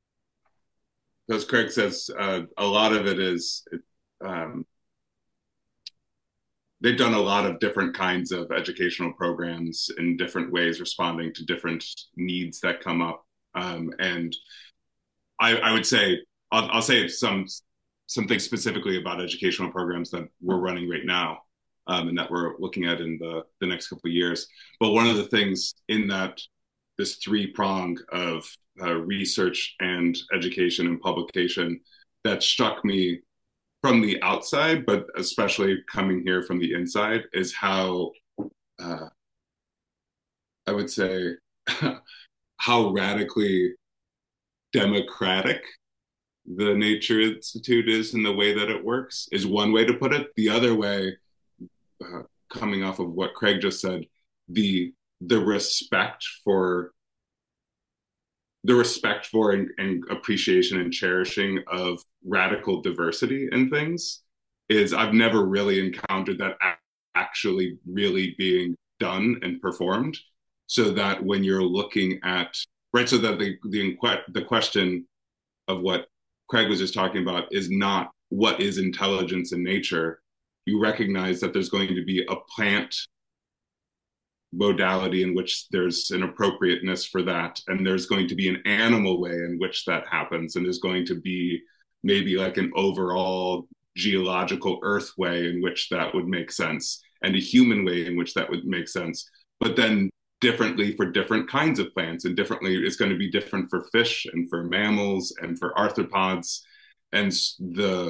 as Craig says, uh, a lot of it is, um, they've done a lot of different kinds of educational programs in different ways, responding to different needs that come up. Um, and I, I would say, I'll, I'll say some something specifically about educational programs that we're running right now, um, and that we're looking at in the, the next couple of years. But one of the things in that, this three prong of uh, research and education and publication that struck me from the outside, but especially coming here from the inside, is how uh, I would say how radically democratic the Nature Institute is in the way that it works, is one way to put it. The other way, uh, coming off of what Craig just said, the the respect for the respect for and, and appreciation and cherishing of radical diversity in things is, I've never really encountered that actually really being done and performed. So that when you're looking at, right, so that the the, the question of what Craig was just talking about is not what is intelligence in nature. You recognize that there's going to be a plant modality in which there's an appropriateness for that, and there's going to be an animal way in which that happens, and there's going to be maybe like an overall geological earth way in which that would make sense, and a human way in which that would make sense. But then differently for different kinds of plants, and differently it's going to be different for fish and for mammals and for arthropods. And the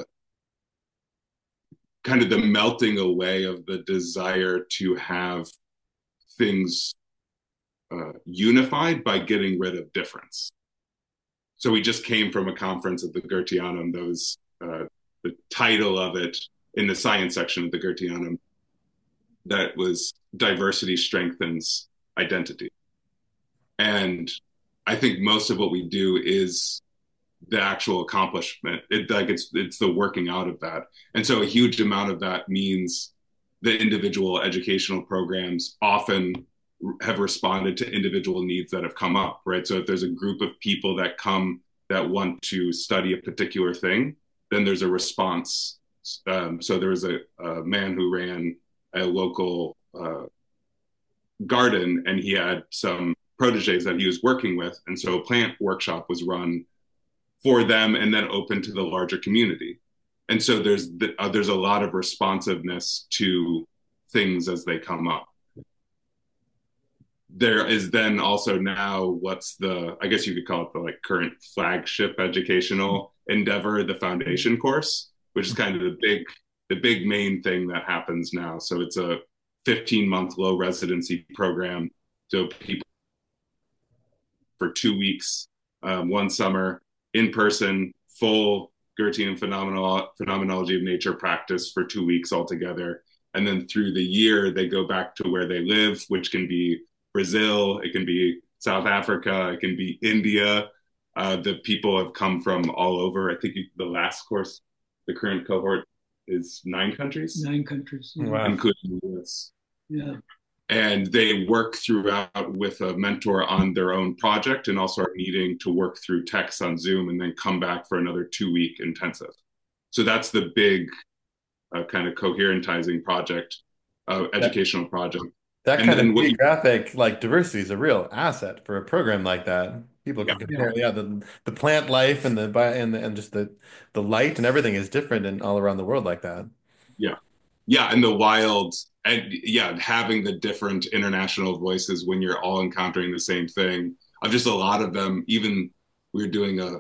kind of the melting away of the desire to have things uh, unified by getting rid of difference. So we just came from a conference at the Goetheanum that was uh, the title of it in the science section of the Goetheanum, that was Diversity Strengthens Identity. And I think most of what we do is the actual accomplishment. It like it's it's the working out of that. And so a huge amount of that means the individual educational programs often have responded to individual needs that have come up, right? So if there's a group of people that come that want to study a particular thing, then there's a response. Um, so there was a, a man who ran a local uh, garden, and he had some proteges that he was working with, and so a plant workshop was run for them and then open to the larger community. And so there's the, uh, there's a lot of responsiveness to things as they come up. There is then also now what's the, I guess you could call it the like current flagship educational endeavor, the foundation course, which is kind of the big the big main thing that happens now. So it's a fifteen month low residency program. So people for two weeks, um, one summer, in person, full Goethean phenomenal, phenomenology of nature practice for two weeks altogether. And then through the year, they go back to where they live, which can be Brazil, it can be South Africa, it can be India. Uh, the people have come from all over. I think the last course, the current cohort is nine countries, Nine countries. Yeah. Wow. including the U S. Yeah. And they work throughout with a mentor on their own project and also are needing to work through texts on Zoom and then come back for another two week intensive. So that's the big uh, kind of coherentizing project, uh, educational project. That And kind then of what you, geographic like diversity is a real asset for a program like that. People yeah, can compare, yeah, the the plant life and the bi- and the, and just the the light and everything is different and all around the world like that. yeah, yeah, and the wild, and yeah, having the different international voices when you're all encountering the same thing. Of just a lot of them, even we were doing a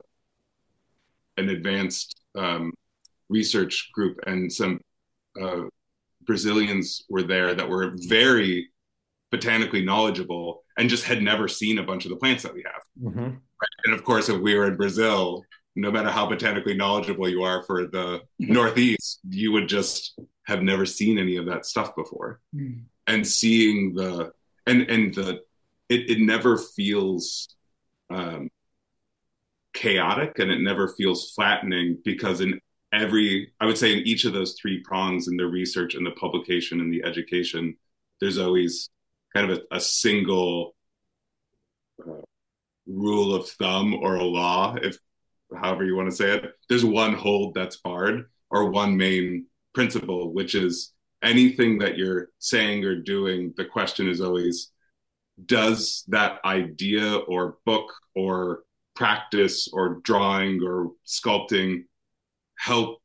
an advanced um, research group, and some uh, Brazilians were there that were very botanically knowledgeable and just had never seen a bunch of the plants that we have. Hmm. And of course, if we were in Brazil, no matter how botanically knowledgeable you are for the Northeast, you would just have never seen any of that stuff before. Mm. And seeing the and and the it, it never feels um, chaotic, and it never feels flattening, because in every, I would say in each of those three prongs, in the research and the publication and the education, there's always kind of a, a single uh, rule of thumb or a law, if however you want to say it. There's one hold that's barred, or one main principle, which is anything that you're saying or doing, the question is always, does that idea or book or practice or drawing or sculpting help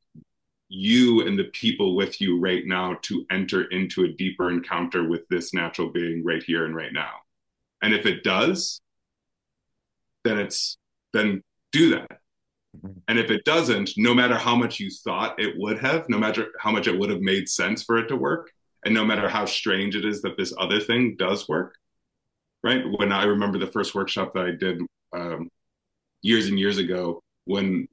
you and the people with you right now to enter into a deeper encounter with this natural being right here and right now? And if it does, then it's then do that. And if it doesn't, no matter how much you thought it would have, no matter how much it would have made sense for it to work, and no matter how strange it is that this other thing does work, right? When I remember the first workshop that I did um, years and years ago, when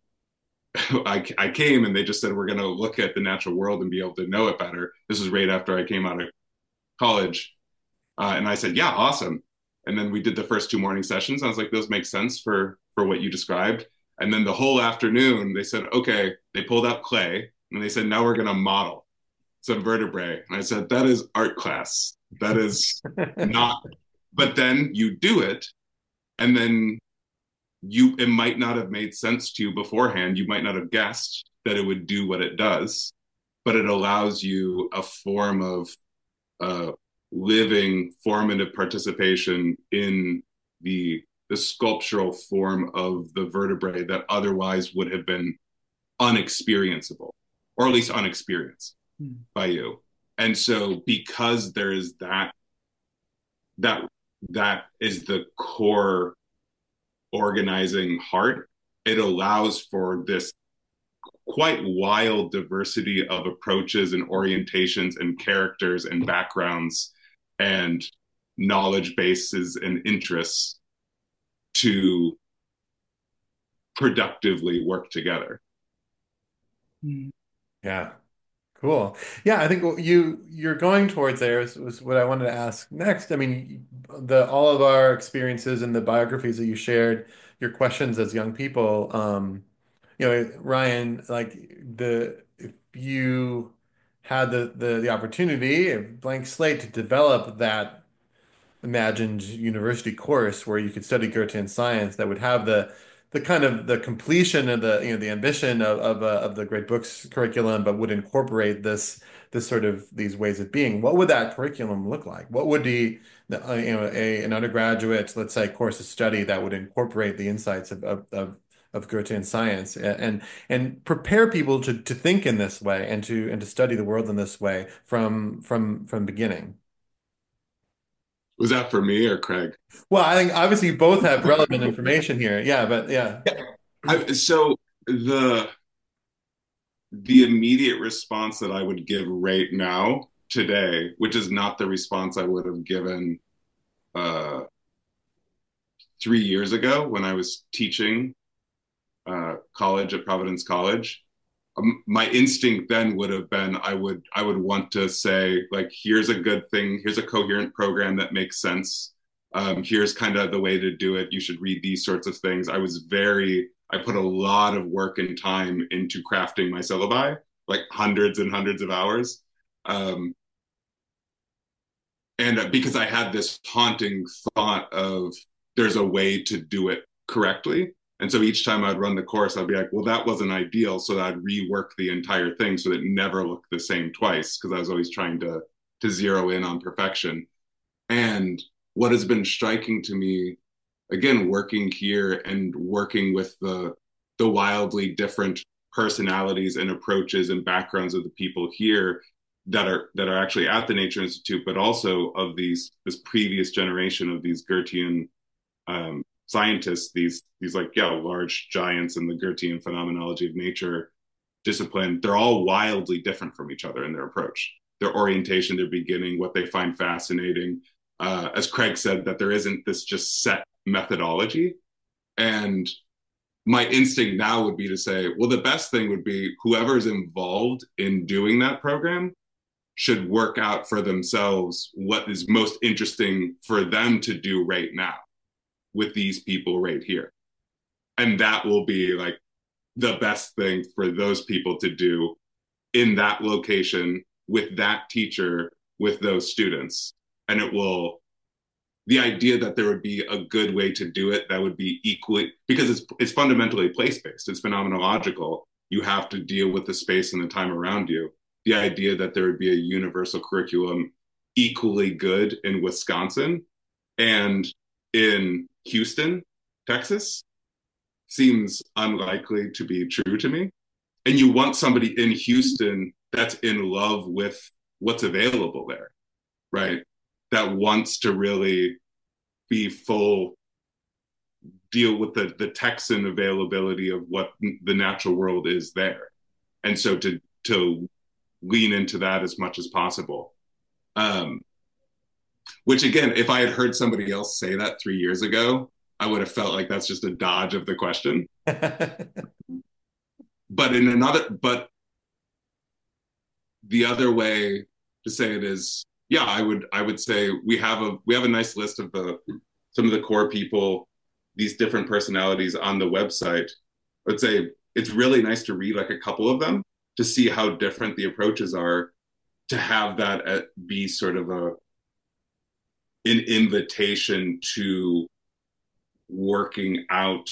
I, I came and they just said, we're going to look at the natural world and be able to know it better. This was right after I came out of college. Uh, and I said, yeah, awesome. And then we did the first two morning sessions. I was like, those make sense for, for what you described. And then the whole afternoon, they said, okay, they pulled out clay and they said, now we're going to model some vertebrae. And I said, that is art class. That is not, but then you do it. And then you, it might not have made sense to you beforehand. You might not have guessed that it would do what it does, but it allows you a form of uh, living formative participation in the the sculptural form of the vertebrae that otherwise would have been unexperienceable, or at least unexperienced mm. by you. And so because there is that, that, that is the core organizing heart, it allows for this quite wild diversity of approaches and orientations and characters and backgrounds and knowledge bases and interests to productively work together. Yeah, cool. Yeah, I think what you you're going towards there is, was what I wanted to ask next. I mean, the all of our experiences and the biographies that you shared, your questions as young people, um, you know, Ryan, like the if you had the the the opportunity, a blank slate to develop that imagined university course where you could study Goethean science that would have the the kind of the completion of the you know the ambition of of, uh, of the great books curriculum, but would incorporate this this sort of these ways of being. What would that curriculum look like? What would be the, uh, you know a an undergraduate, let's say, course of study that would incorporate the insights of of, of of Goethean science and and and prepare people to to think in this way and to and to study the world in this way from from from beginning. Was that for me or Craig? Well, I think obviously you both have relevant information here. Yeah, but yeah. Yeah. I, so the the immediate response that I would give right now today, which is not the response I would have given uh, three years ago when I was teaching uh, college at Providence College. Um, my instinct then would have been I would I would want to say like here's a good thing, here's a coherent program that makes sense. Um, here's kind of the way to do it. You should read these sorts of things. I was very I put a lot of work and time into crafting my syllabi, like hundreds and hundreds of hours. Um, and uh, because I had this haunting thought of there's a way to do it correctly. And so each time I'd run the course, I'd be like, well, that wasn't ideal. So I'd rework the entire thing so that it never looked the same twice because I was always trying to to zero in on perfection. And what has been striking to me, again, working here and working with the the wildly different personalities and approaches and backgrounds of the people here that are that are actually at the Nature Institute, but also of these this previous generation of these Goethean um, scientists, these these like yeah large giants in the Goethean phenomenology of nature discipline. They're all wildly different from each other in their approach, their orientation, their beginning, what they find fascinating. Uh, as Craig said, that there isn't this just set methodology. And my instinct now would be to say, well, the best thing would be whoever's involved in doing that program should work out for themselves what is most interesting for them to do right now with these people right here. And that will be like the best thing for those people to do in that location with that teacher, with those students. And it will, the idea that there would be a good way to do it that would be equally, because it's, it's fundamentally place-based, it's phenomenological. You have to deal with the space and the time around you. The idea that there would be a universal curriculum equally good in Wisconsin and in Houston, Texas, seems unlikely to be true to me. And you want somebody in Houston that's in love with what's available there, right? That wants to really be full, deal with the, the Texan availability of what the natural world is there. And so to, to lean into that as much as possible. Um, which again, if I had heard somebody else say that three years ago, I would have felt like that's just a dodge of the question. But in another, but the other way to say it is, yeah, I would, I would say we have a, we have a nice list of the, some of the core people, these different personalities on the website. I would say it's really nice to read like a couple of them to see how different the approaches are, to have that at, be sort of a, an invitation to working out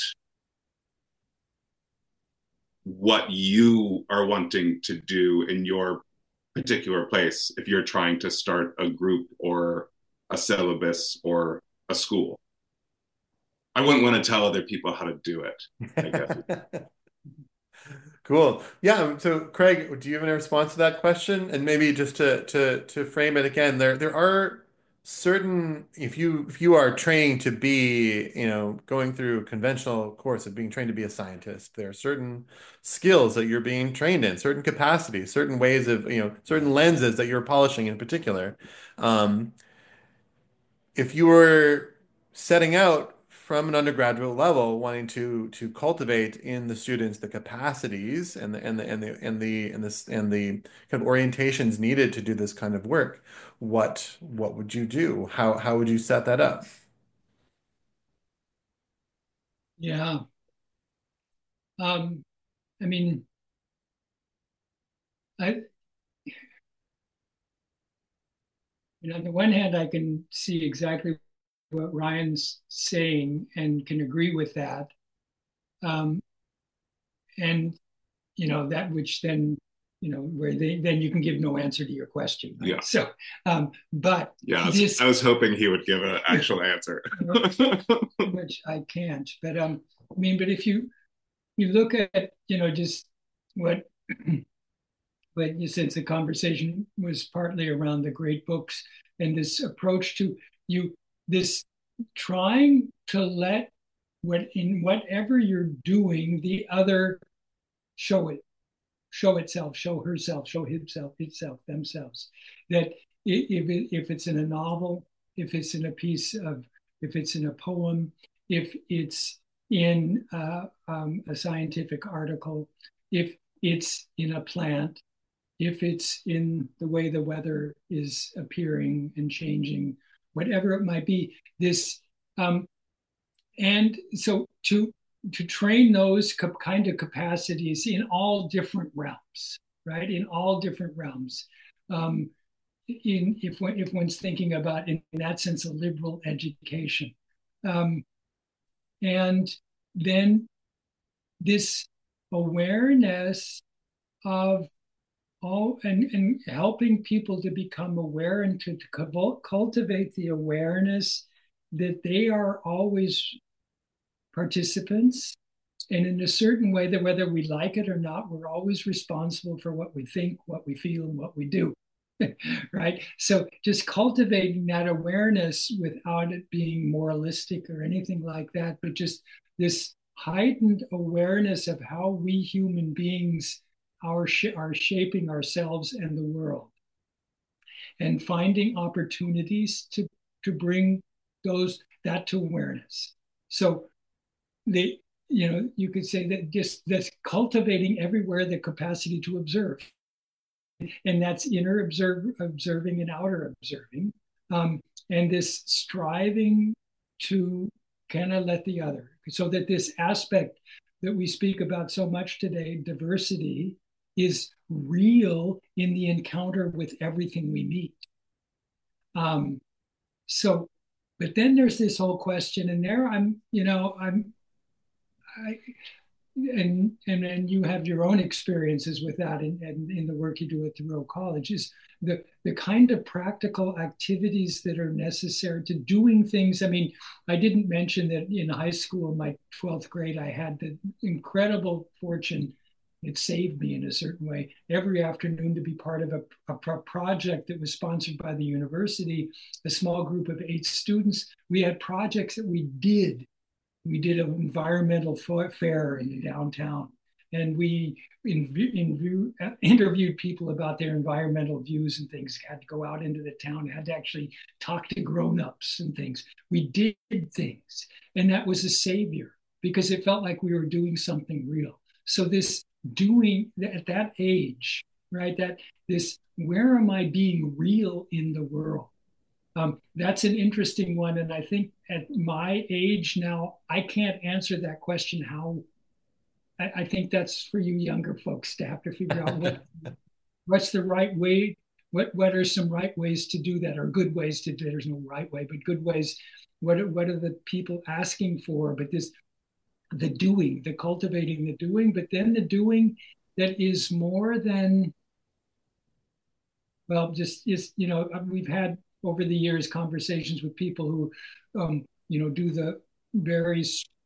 what you are wanting to do in your particular place if you're trying to start a group or a syllabus or a school. I wouldn't want to tell other people how to do it, I guess. Cool. Yeah. So, Craig, do you have any response to that question? And maybe just to to to frame it again, there there are certain if you if you are training to be, you know, going through a conventional course of being trained to be a scientist, there are certain skills that you're being trained in, certain capacities, certain ways of, you know, certain lenses that you're polishing in particular. Um, if you were setting out from an undergraduate level, wanting to to cultivate in the students the capacities and the and the and the and the and this and the kind of orientations needed to do this kind of work, what what would you do? How how would you set that up? Yeah. Um, I mean, I, you know, on the one hand, I can see exactly what Ryan's saying and can agree with that. Um, and you know that which then you know where they then you can give no answer to your question, right? Yeah. So um but yeah I was, this I was hoping he would give an actual answer. which I can't, but um I mean, but if you you look at you know just what but you since the conversation was partly around the great books and this approach to you this trying to let what in whatever you're doing the other show it show itself, show herself, show himself, itself, themselves. That if it, if it's in a novel, if it's in a piece of, if it's in a poem, if it's in uh, um, a scientific article, if it's in a plant, if it's in the way the weather is appearing and changing, whatever it might be, this um, and so to to train those kind of capacities in all different realms, right? In all different realms. Um, in if one, if one's thinking about in, in that sense a liberal education, um, and then this awareness of all and, and helping people to become aware and to, to cultivate the awareness that they are always participants. And in a certain way, that whether we like it or not, we're always responsible for what we think, what we feel, and what we do. Right? So just cultivating that awareness without it being moralistic or anything like that, but just this heightened awareness of how we human beings are, sh- are shaping ourselves and the world, and finding opportunities to, to bring those that to awareness. So they, you know, you could say that just that's cultivating everywhere the capacity to observe, and that's inner observe, observing and outer observing, um, and this striving to kind of let the other, so that this aspect that we speak about so much today, diversity, is real in the encounter with everything we meet. Um, so, but then there's this whole question, and there I'm, you know, I'm I, and and and you have your own experiences with that in, in, in the work you do at Thoreau College, is the the kind of practical activities that are necessary to doing things. I mean, I didn't mention that in high school, in my twelfth grade, I had the incredible fortune, it saved me in a certain way, every afternoon to be part of a, a pro- project that was sponsored by the university, a small group of eight students. We had projects that we did we did an environmental fair in the downtown, and we in, in, interviewed people about their environmental views and things. Had to go out into the town, had to actually talk to grown-ups and things. We did things, and that was a savior because it felt like we were doing something real. So this doing at that age, right? That this, where am I being real in the world? Um, that's an interesting one. And I think at my age now, I can't answer that question. How I, I think that's for you younger folks to have to figure out what what's the right way. What what are some right ways to do that, or good ways to do? There's no right way, but good ways. What are, what are the people asking for? But this the doing, the cultivating, the doing, but then the doing that is more than, well, just is, you know, we've had over the years conversations with people who, um, you know, do the very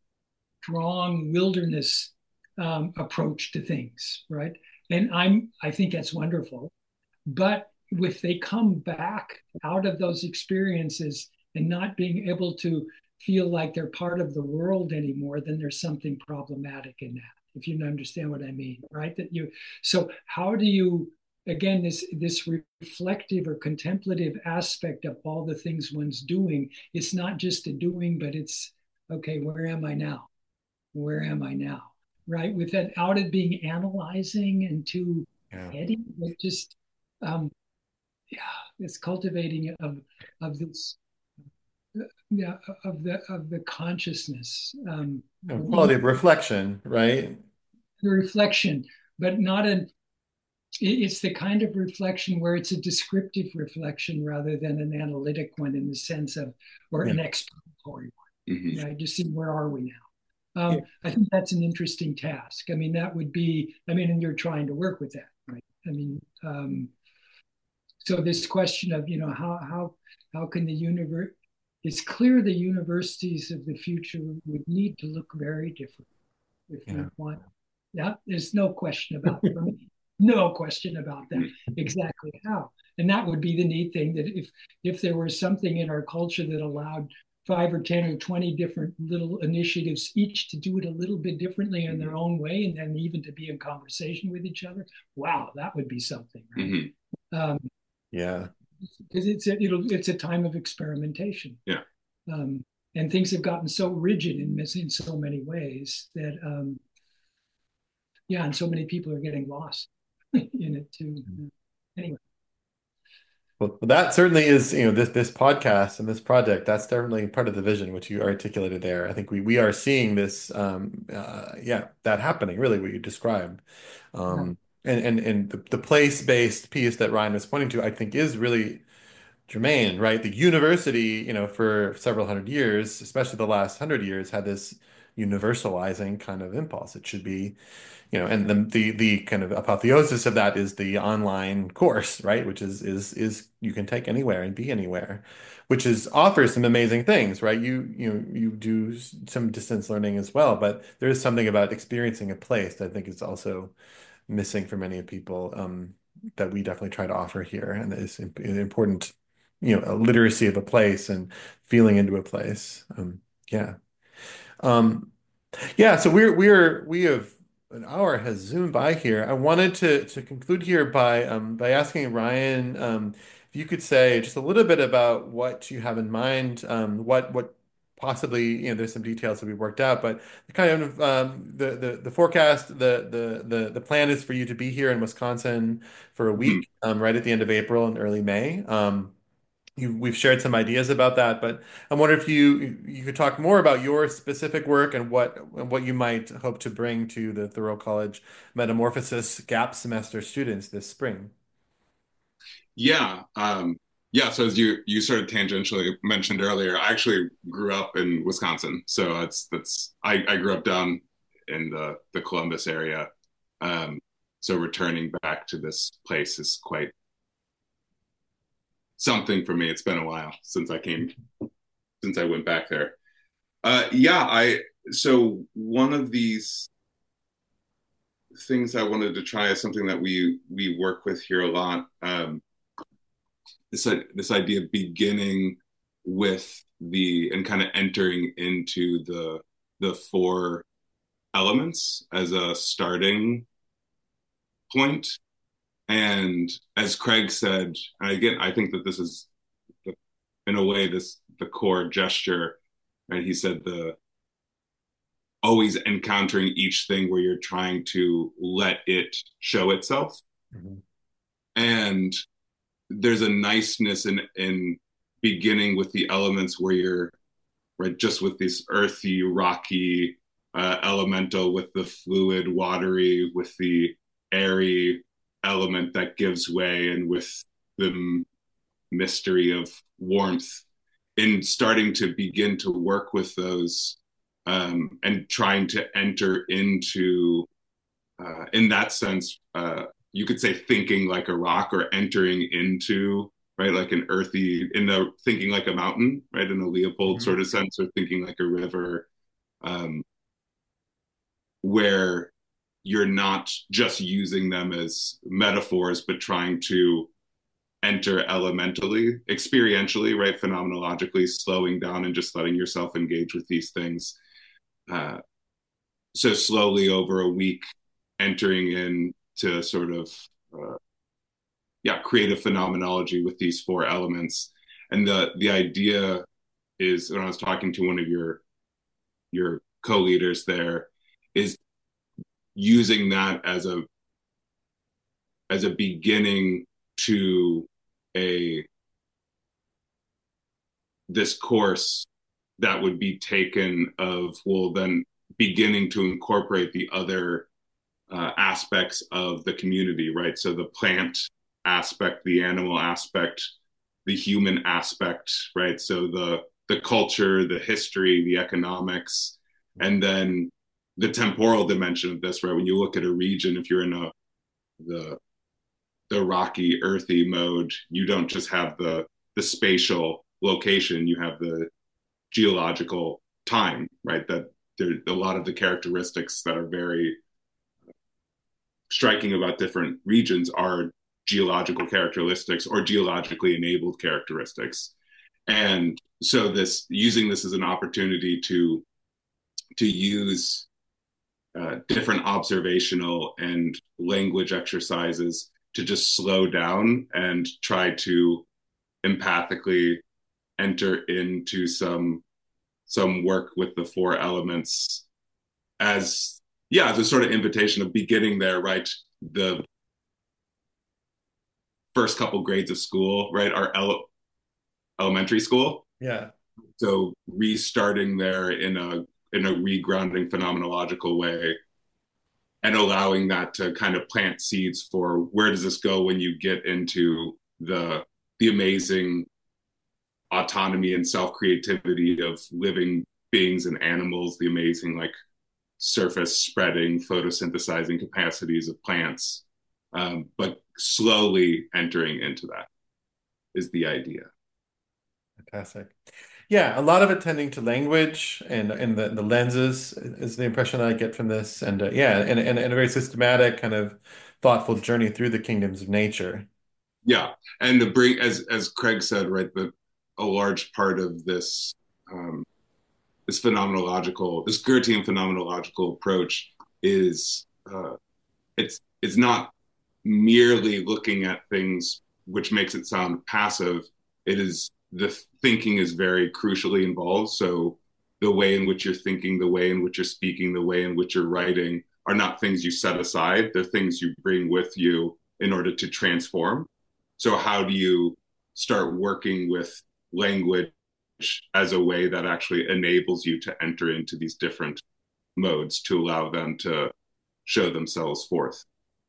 strong wilderness um, approach to things, right? And I'm, I think that's wonderful. But if they come back out of those experiences and not being able to feel like they're part of the world anymore, then there's something problematic in that, if you understand what I mean, right? That you, so how do you, again, this this reflective or contemplative aspect of all the things one's doing, it's not just a doing, but it's, okay, where am I now? Where am I now? Right? Without it being analyzing and too Yeah. heady, but just um, yeah, it's cultivating of of this yeah of the of the consciousness, um, You know, quality of reflection, right? the reflection, but not an it's the kind of reflection where it's a descriptive reflection rather than an analytic one in the sense of, or Yeah. an exploratory one. Mm-hmm. Right? Just see where are we now? Um, Yeah. I think that's an interesting task. I mean, that would be, I mean, and you're trying to work with that, right? I mean, um, so this question of, you know, how how how can the universe? It's clear the universities of the future would need to look very different if we Yeah. want. Yeah, there's no question about it for me. No question about that. Exactly how. And that would be the neat thing, that if if there was something in our culture that allowed five or ten or twenty different little initiatives, each to do it a little bit differently in their own way, and then even to be in conversation with each other, wow, that would be something, right? Mm-hmm. Um, Yeah. because it's a, it'll, it's a time of experimentation. Yeah. Um, and things have gotten so rigid in, in so many ways that, um, yeah, and so many people are getting lost in it too. Anyway. Well, that certainly is, you know, this this podcast and this project, that's definitely part of the vision which you articulated there. I think we we are seeing this, um, uh, yeah, that happening, really, what you described. Yeah. Um, and and and the, the place-based piece that Ryan was pointing to, I think, is really germane, right? The university, you know, for several hundred years, especially the last hundred years, had this universalizing kind of impulse. It should be, you know, and the the the kind of apotheosis of that is the online course, right? Which is is is you can take anywhere and be anywhere, which is offers some amazing things, right? You you know, you do s- some distance learning as well, but there is something about experiencing a place that I think is also missing for many people, um, that we definitely try to offer here, and it's im- important, you know, a literacy of a place and feeling into a place. Um, yeah. Um, yeah, so we're we're we have an hour has zoomed by here. I wanted to to conclude here by um by asking Ryan, um if you could say just a little bit about what you have in mind, um what what possibly, you know, there's some details to be worked out, but the kind of um the the the forecast, the the the the plan is for you to be here in Wisconsin for a Mm-hmm. week, um right at the end of April and early May. Um you, we've shared some ideas about that, but I wonder if you you could talk more about your specific work and what and what you might hope to bring to the Thoreau College Metamorphosis Gap Semester students this spring. Yeah. Um, yeah. So as you you sort of tangentially mentioned earlier, I actually grew up in Wisconsin. So that's that's I, I grew up down in the the Columbus area. Um, so returning back to this place is quite something for me. It's been a while since I came since I went back there. Uh, yeah. I so one of these things I wanted to try is something that we we work with here a lot. Um, this this idea of beginning with the and kind of entering into the the four elements as a starting point. And as Craig said, and again, I think that this is the, in a way this the core gesture. Right? He said the always encountering each thing where you're trying to let it show itself. Mhm. And there's a niceness in in beginning with the elements where you're right just with this earthy, rocky, uh, elemental, with the fluid, watery, with the airy element that gives way, and with the mystery of warmth, in starting to begin to work with those, um, and trying to enter into, uh, in that sense, uh, you could say thinking like a rock, or entering into, right, like an earthy, in the thinking like a mountain, right, in a Leopold Mhm. sort of sense, or thinking like a river, um, where you're not just using them as metaphors, but trying to enter elementally, experientially, right, phenomenologically, slowing down and just letting yourself engage with these things. Uh, so slowly over a week, entering in to sort of, uh, yeah, create a phenomenology with these four elements. And the the idea is, when I was talking to one of your your co-leaders there, is using that as a as a beginning to a this course that would be taken of, well, then beginning to incorporate the other uh, aspects of the community, right? So the plant aspect, the animal aspect, the human aspect, right? So the the culture, the history, the economics, and then the temporal dimension of this, right? When you look at a region, if you're in a the the rocky, earthy mode, you don't just have the the spatial location, you have the geological time, right? That there a lot of the characteristics that are very striking about different regions are geological characteristics or geologically enabled characteristics. And so this using this as an opportunity to to use uh, different observational and language exercises to just slow down and try to empathically enter into some some work with the four elements as yeah as a sort of invitation of beginning there, right? The first couple grades of school, right, are ele- elementary school. Yeah. So restarting there in a in a regrounding phenomenological way and allowing that to kind of plant seeds for where does this go when you get into the the amazing autonomy and self creativity of living beings and animals, the amazing like surface spreading photosynthesizing capacities of plants, um, but slowly entering into that is the idea. Fantastic. Yeah, a lot of it tending to language and and the, the lenses is the impression I get from this. And uh, yeah, and, and, and a very systematic kind of thoughtful journey through the kingdoms of nature. Yeah, and to bring, as as Craig said, right, that a large part of this um, this phenomenological, this Goethean phenomenological approach is uh, it's it's not merely looking at things, which makes it sound passive. It is the thinking is very crucially involved. So the way in which you're thinking, the way in which you're speaking, the way in which you're writing are not things you set aside. They're things you bring with you in order to transform. So how do you start working with language as a way that actually enables you to enter into these different modes to allow them to show themselves forth?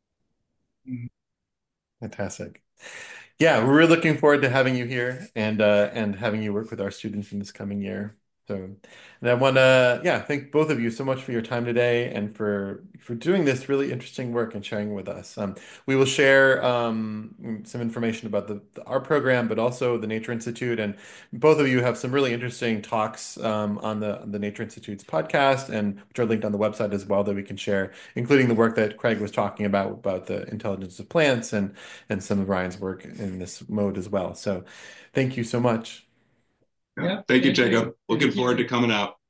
Fantastic. Yeah, we're really looking forward to having you here and uh, and having you work with our students in this coming year. So, and I want to, yeah, thank both of you so much for your time today and for for doing this really interesting work and sharing with us. Um, we will share um, some information about the, the our program, but also the Nature Institute. And both of you have some really interesting talks um, on the on the Nature Institute's podcast, and which are linked on the website as well that we can share, including the work that Craig was talking about about the intelligence of plants and and some of Ryan's work in this mode as well. So, thank you so much. Yeah. Yeah, Thank you, thank you. Jacob. Looking Thank forward you. to coming out.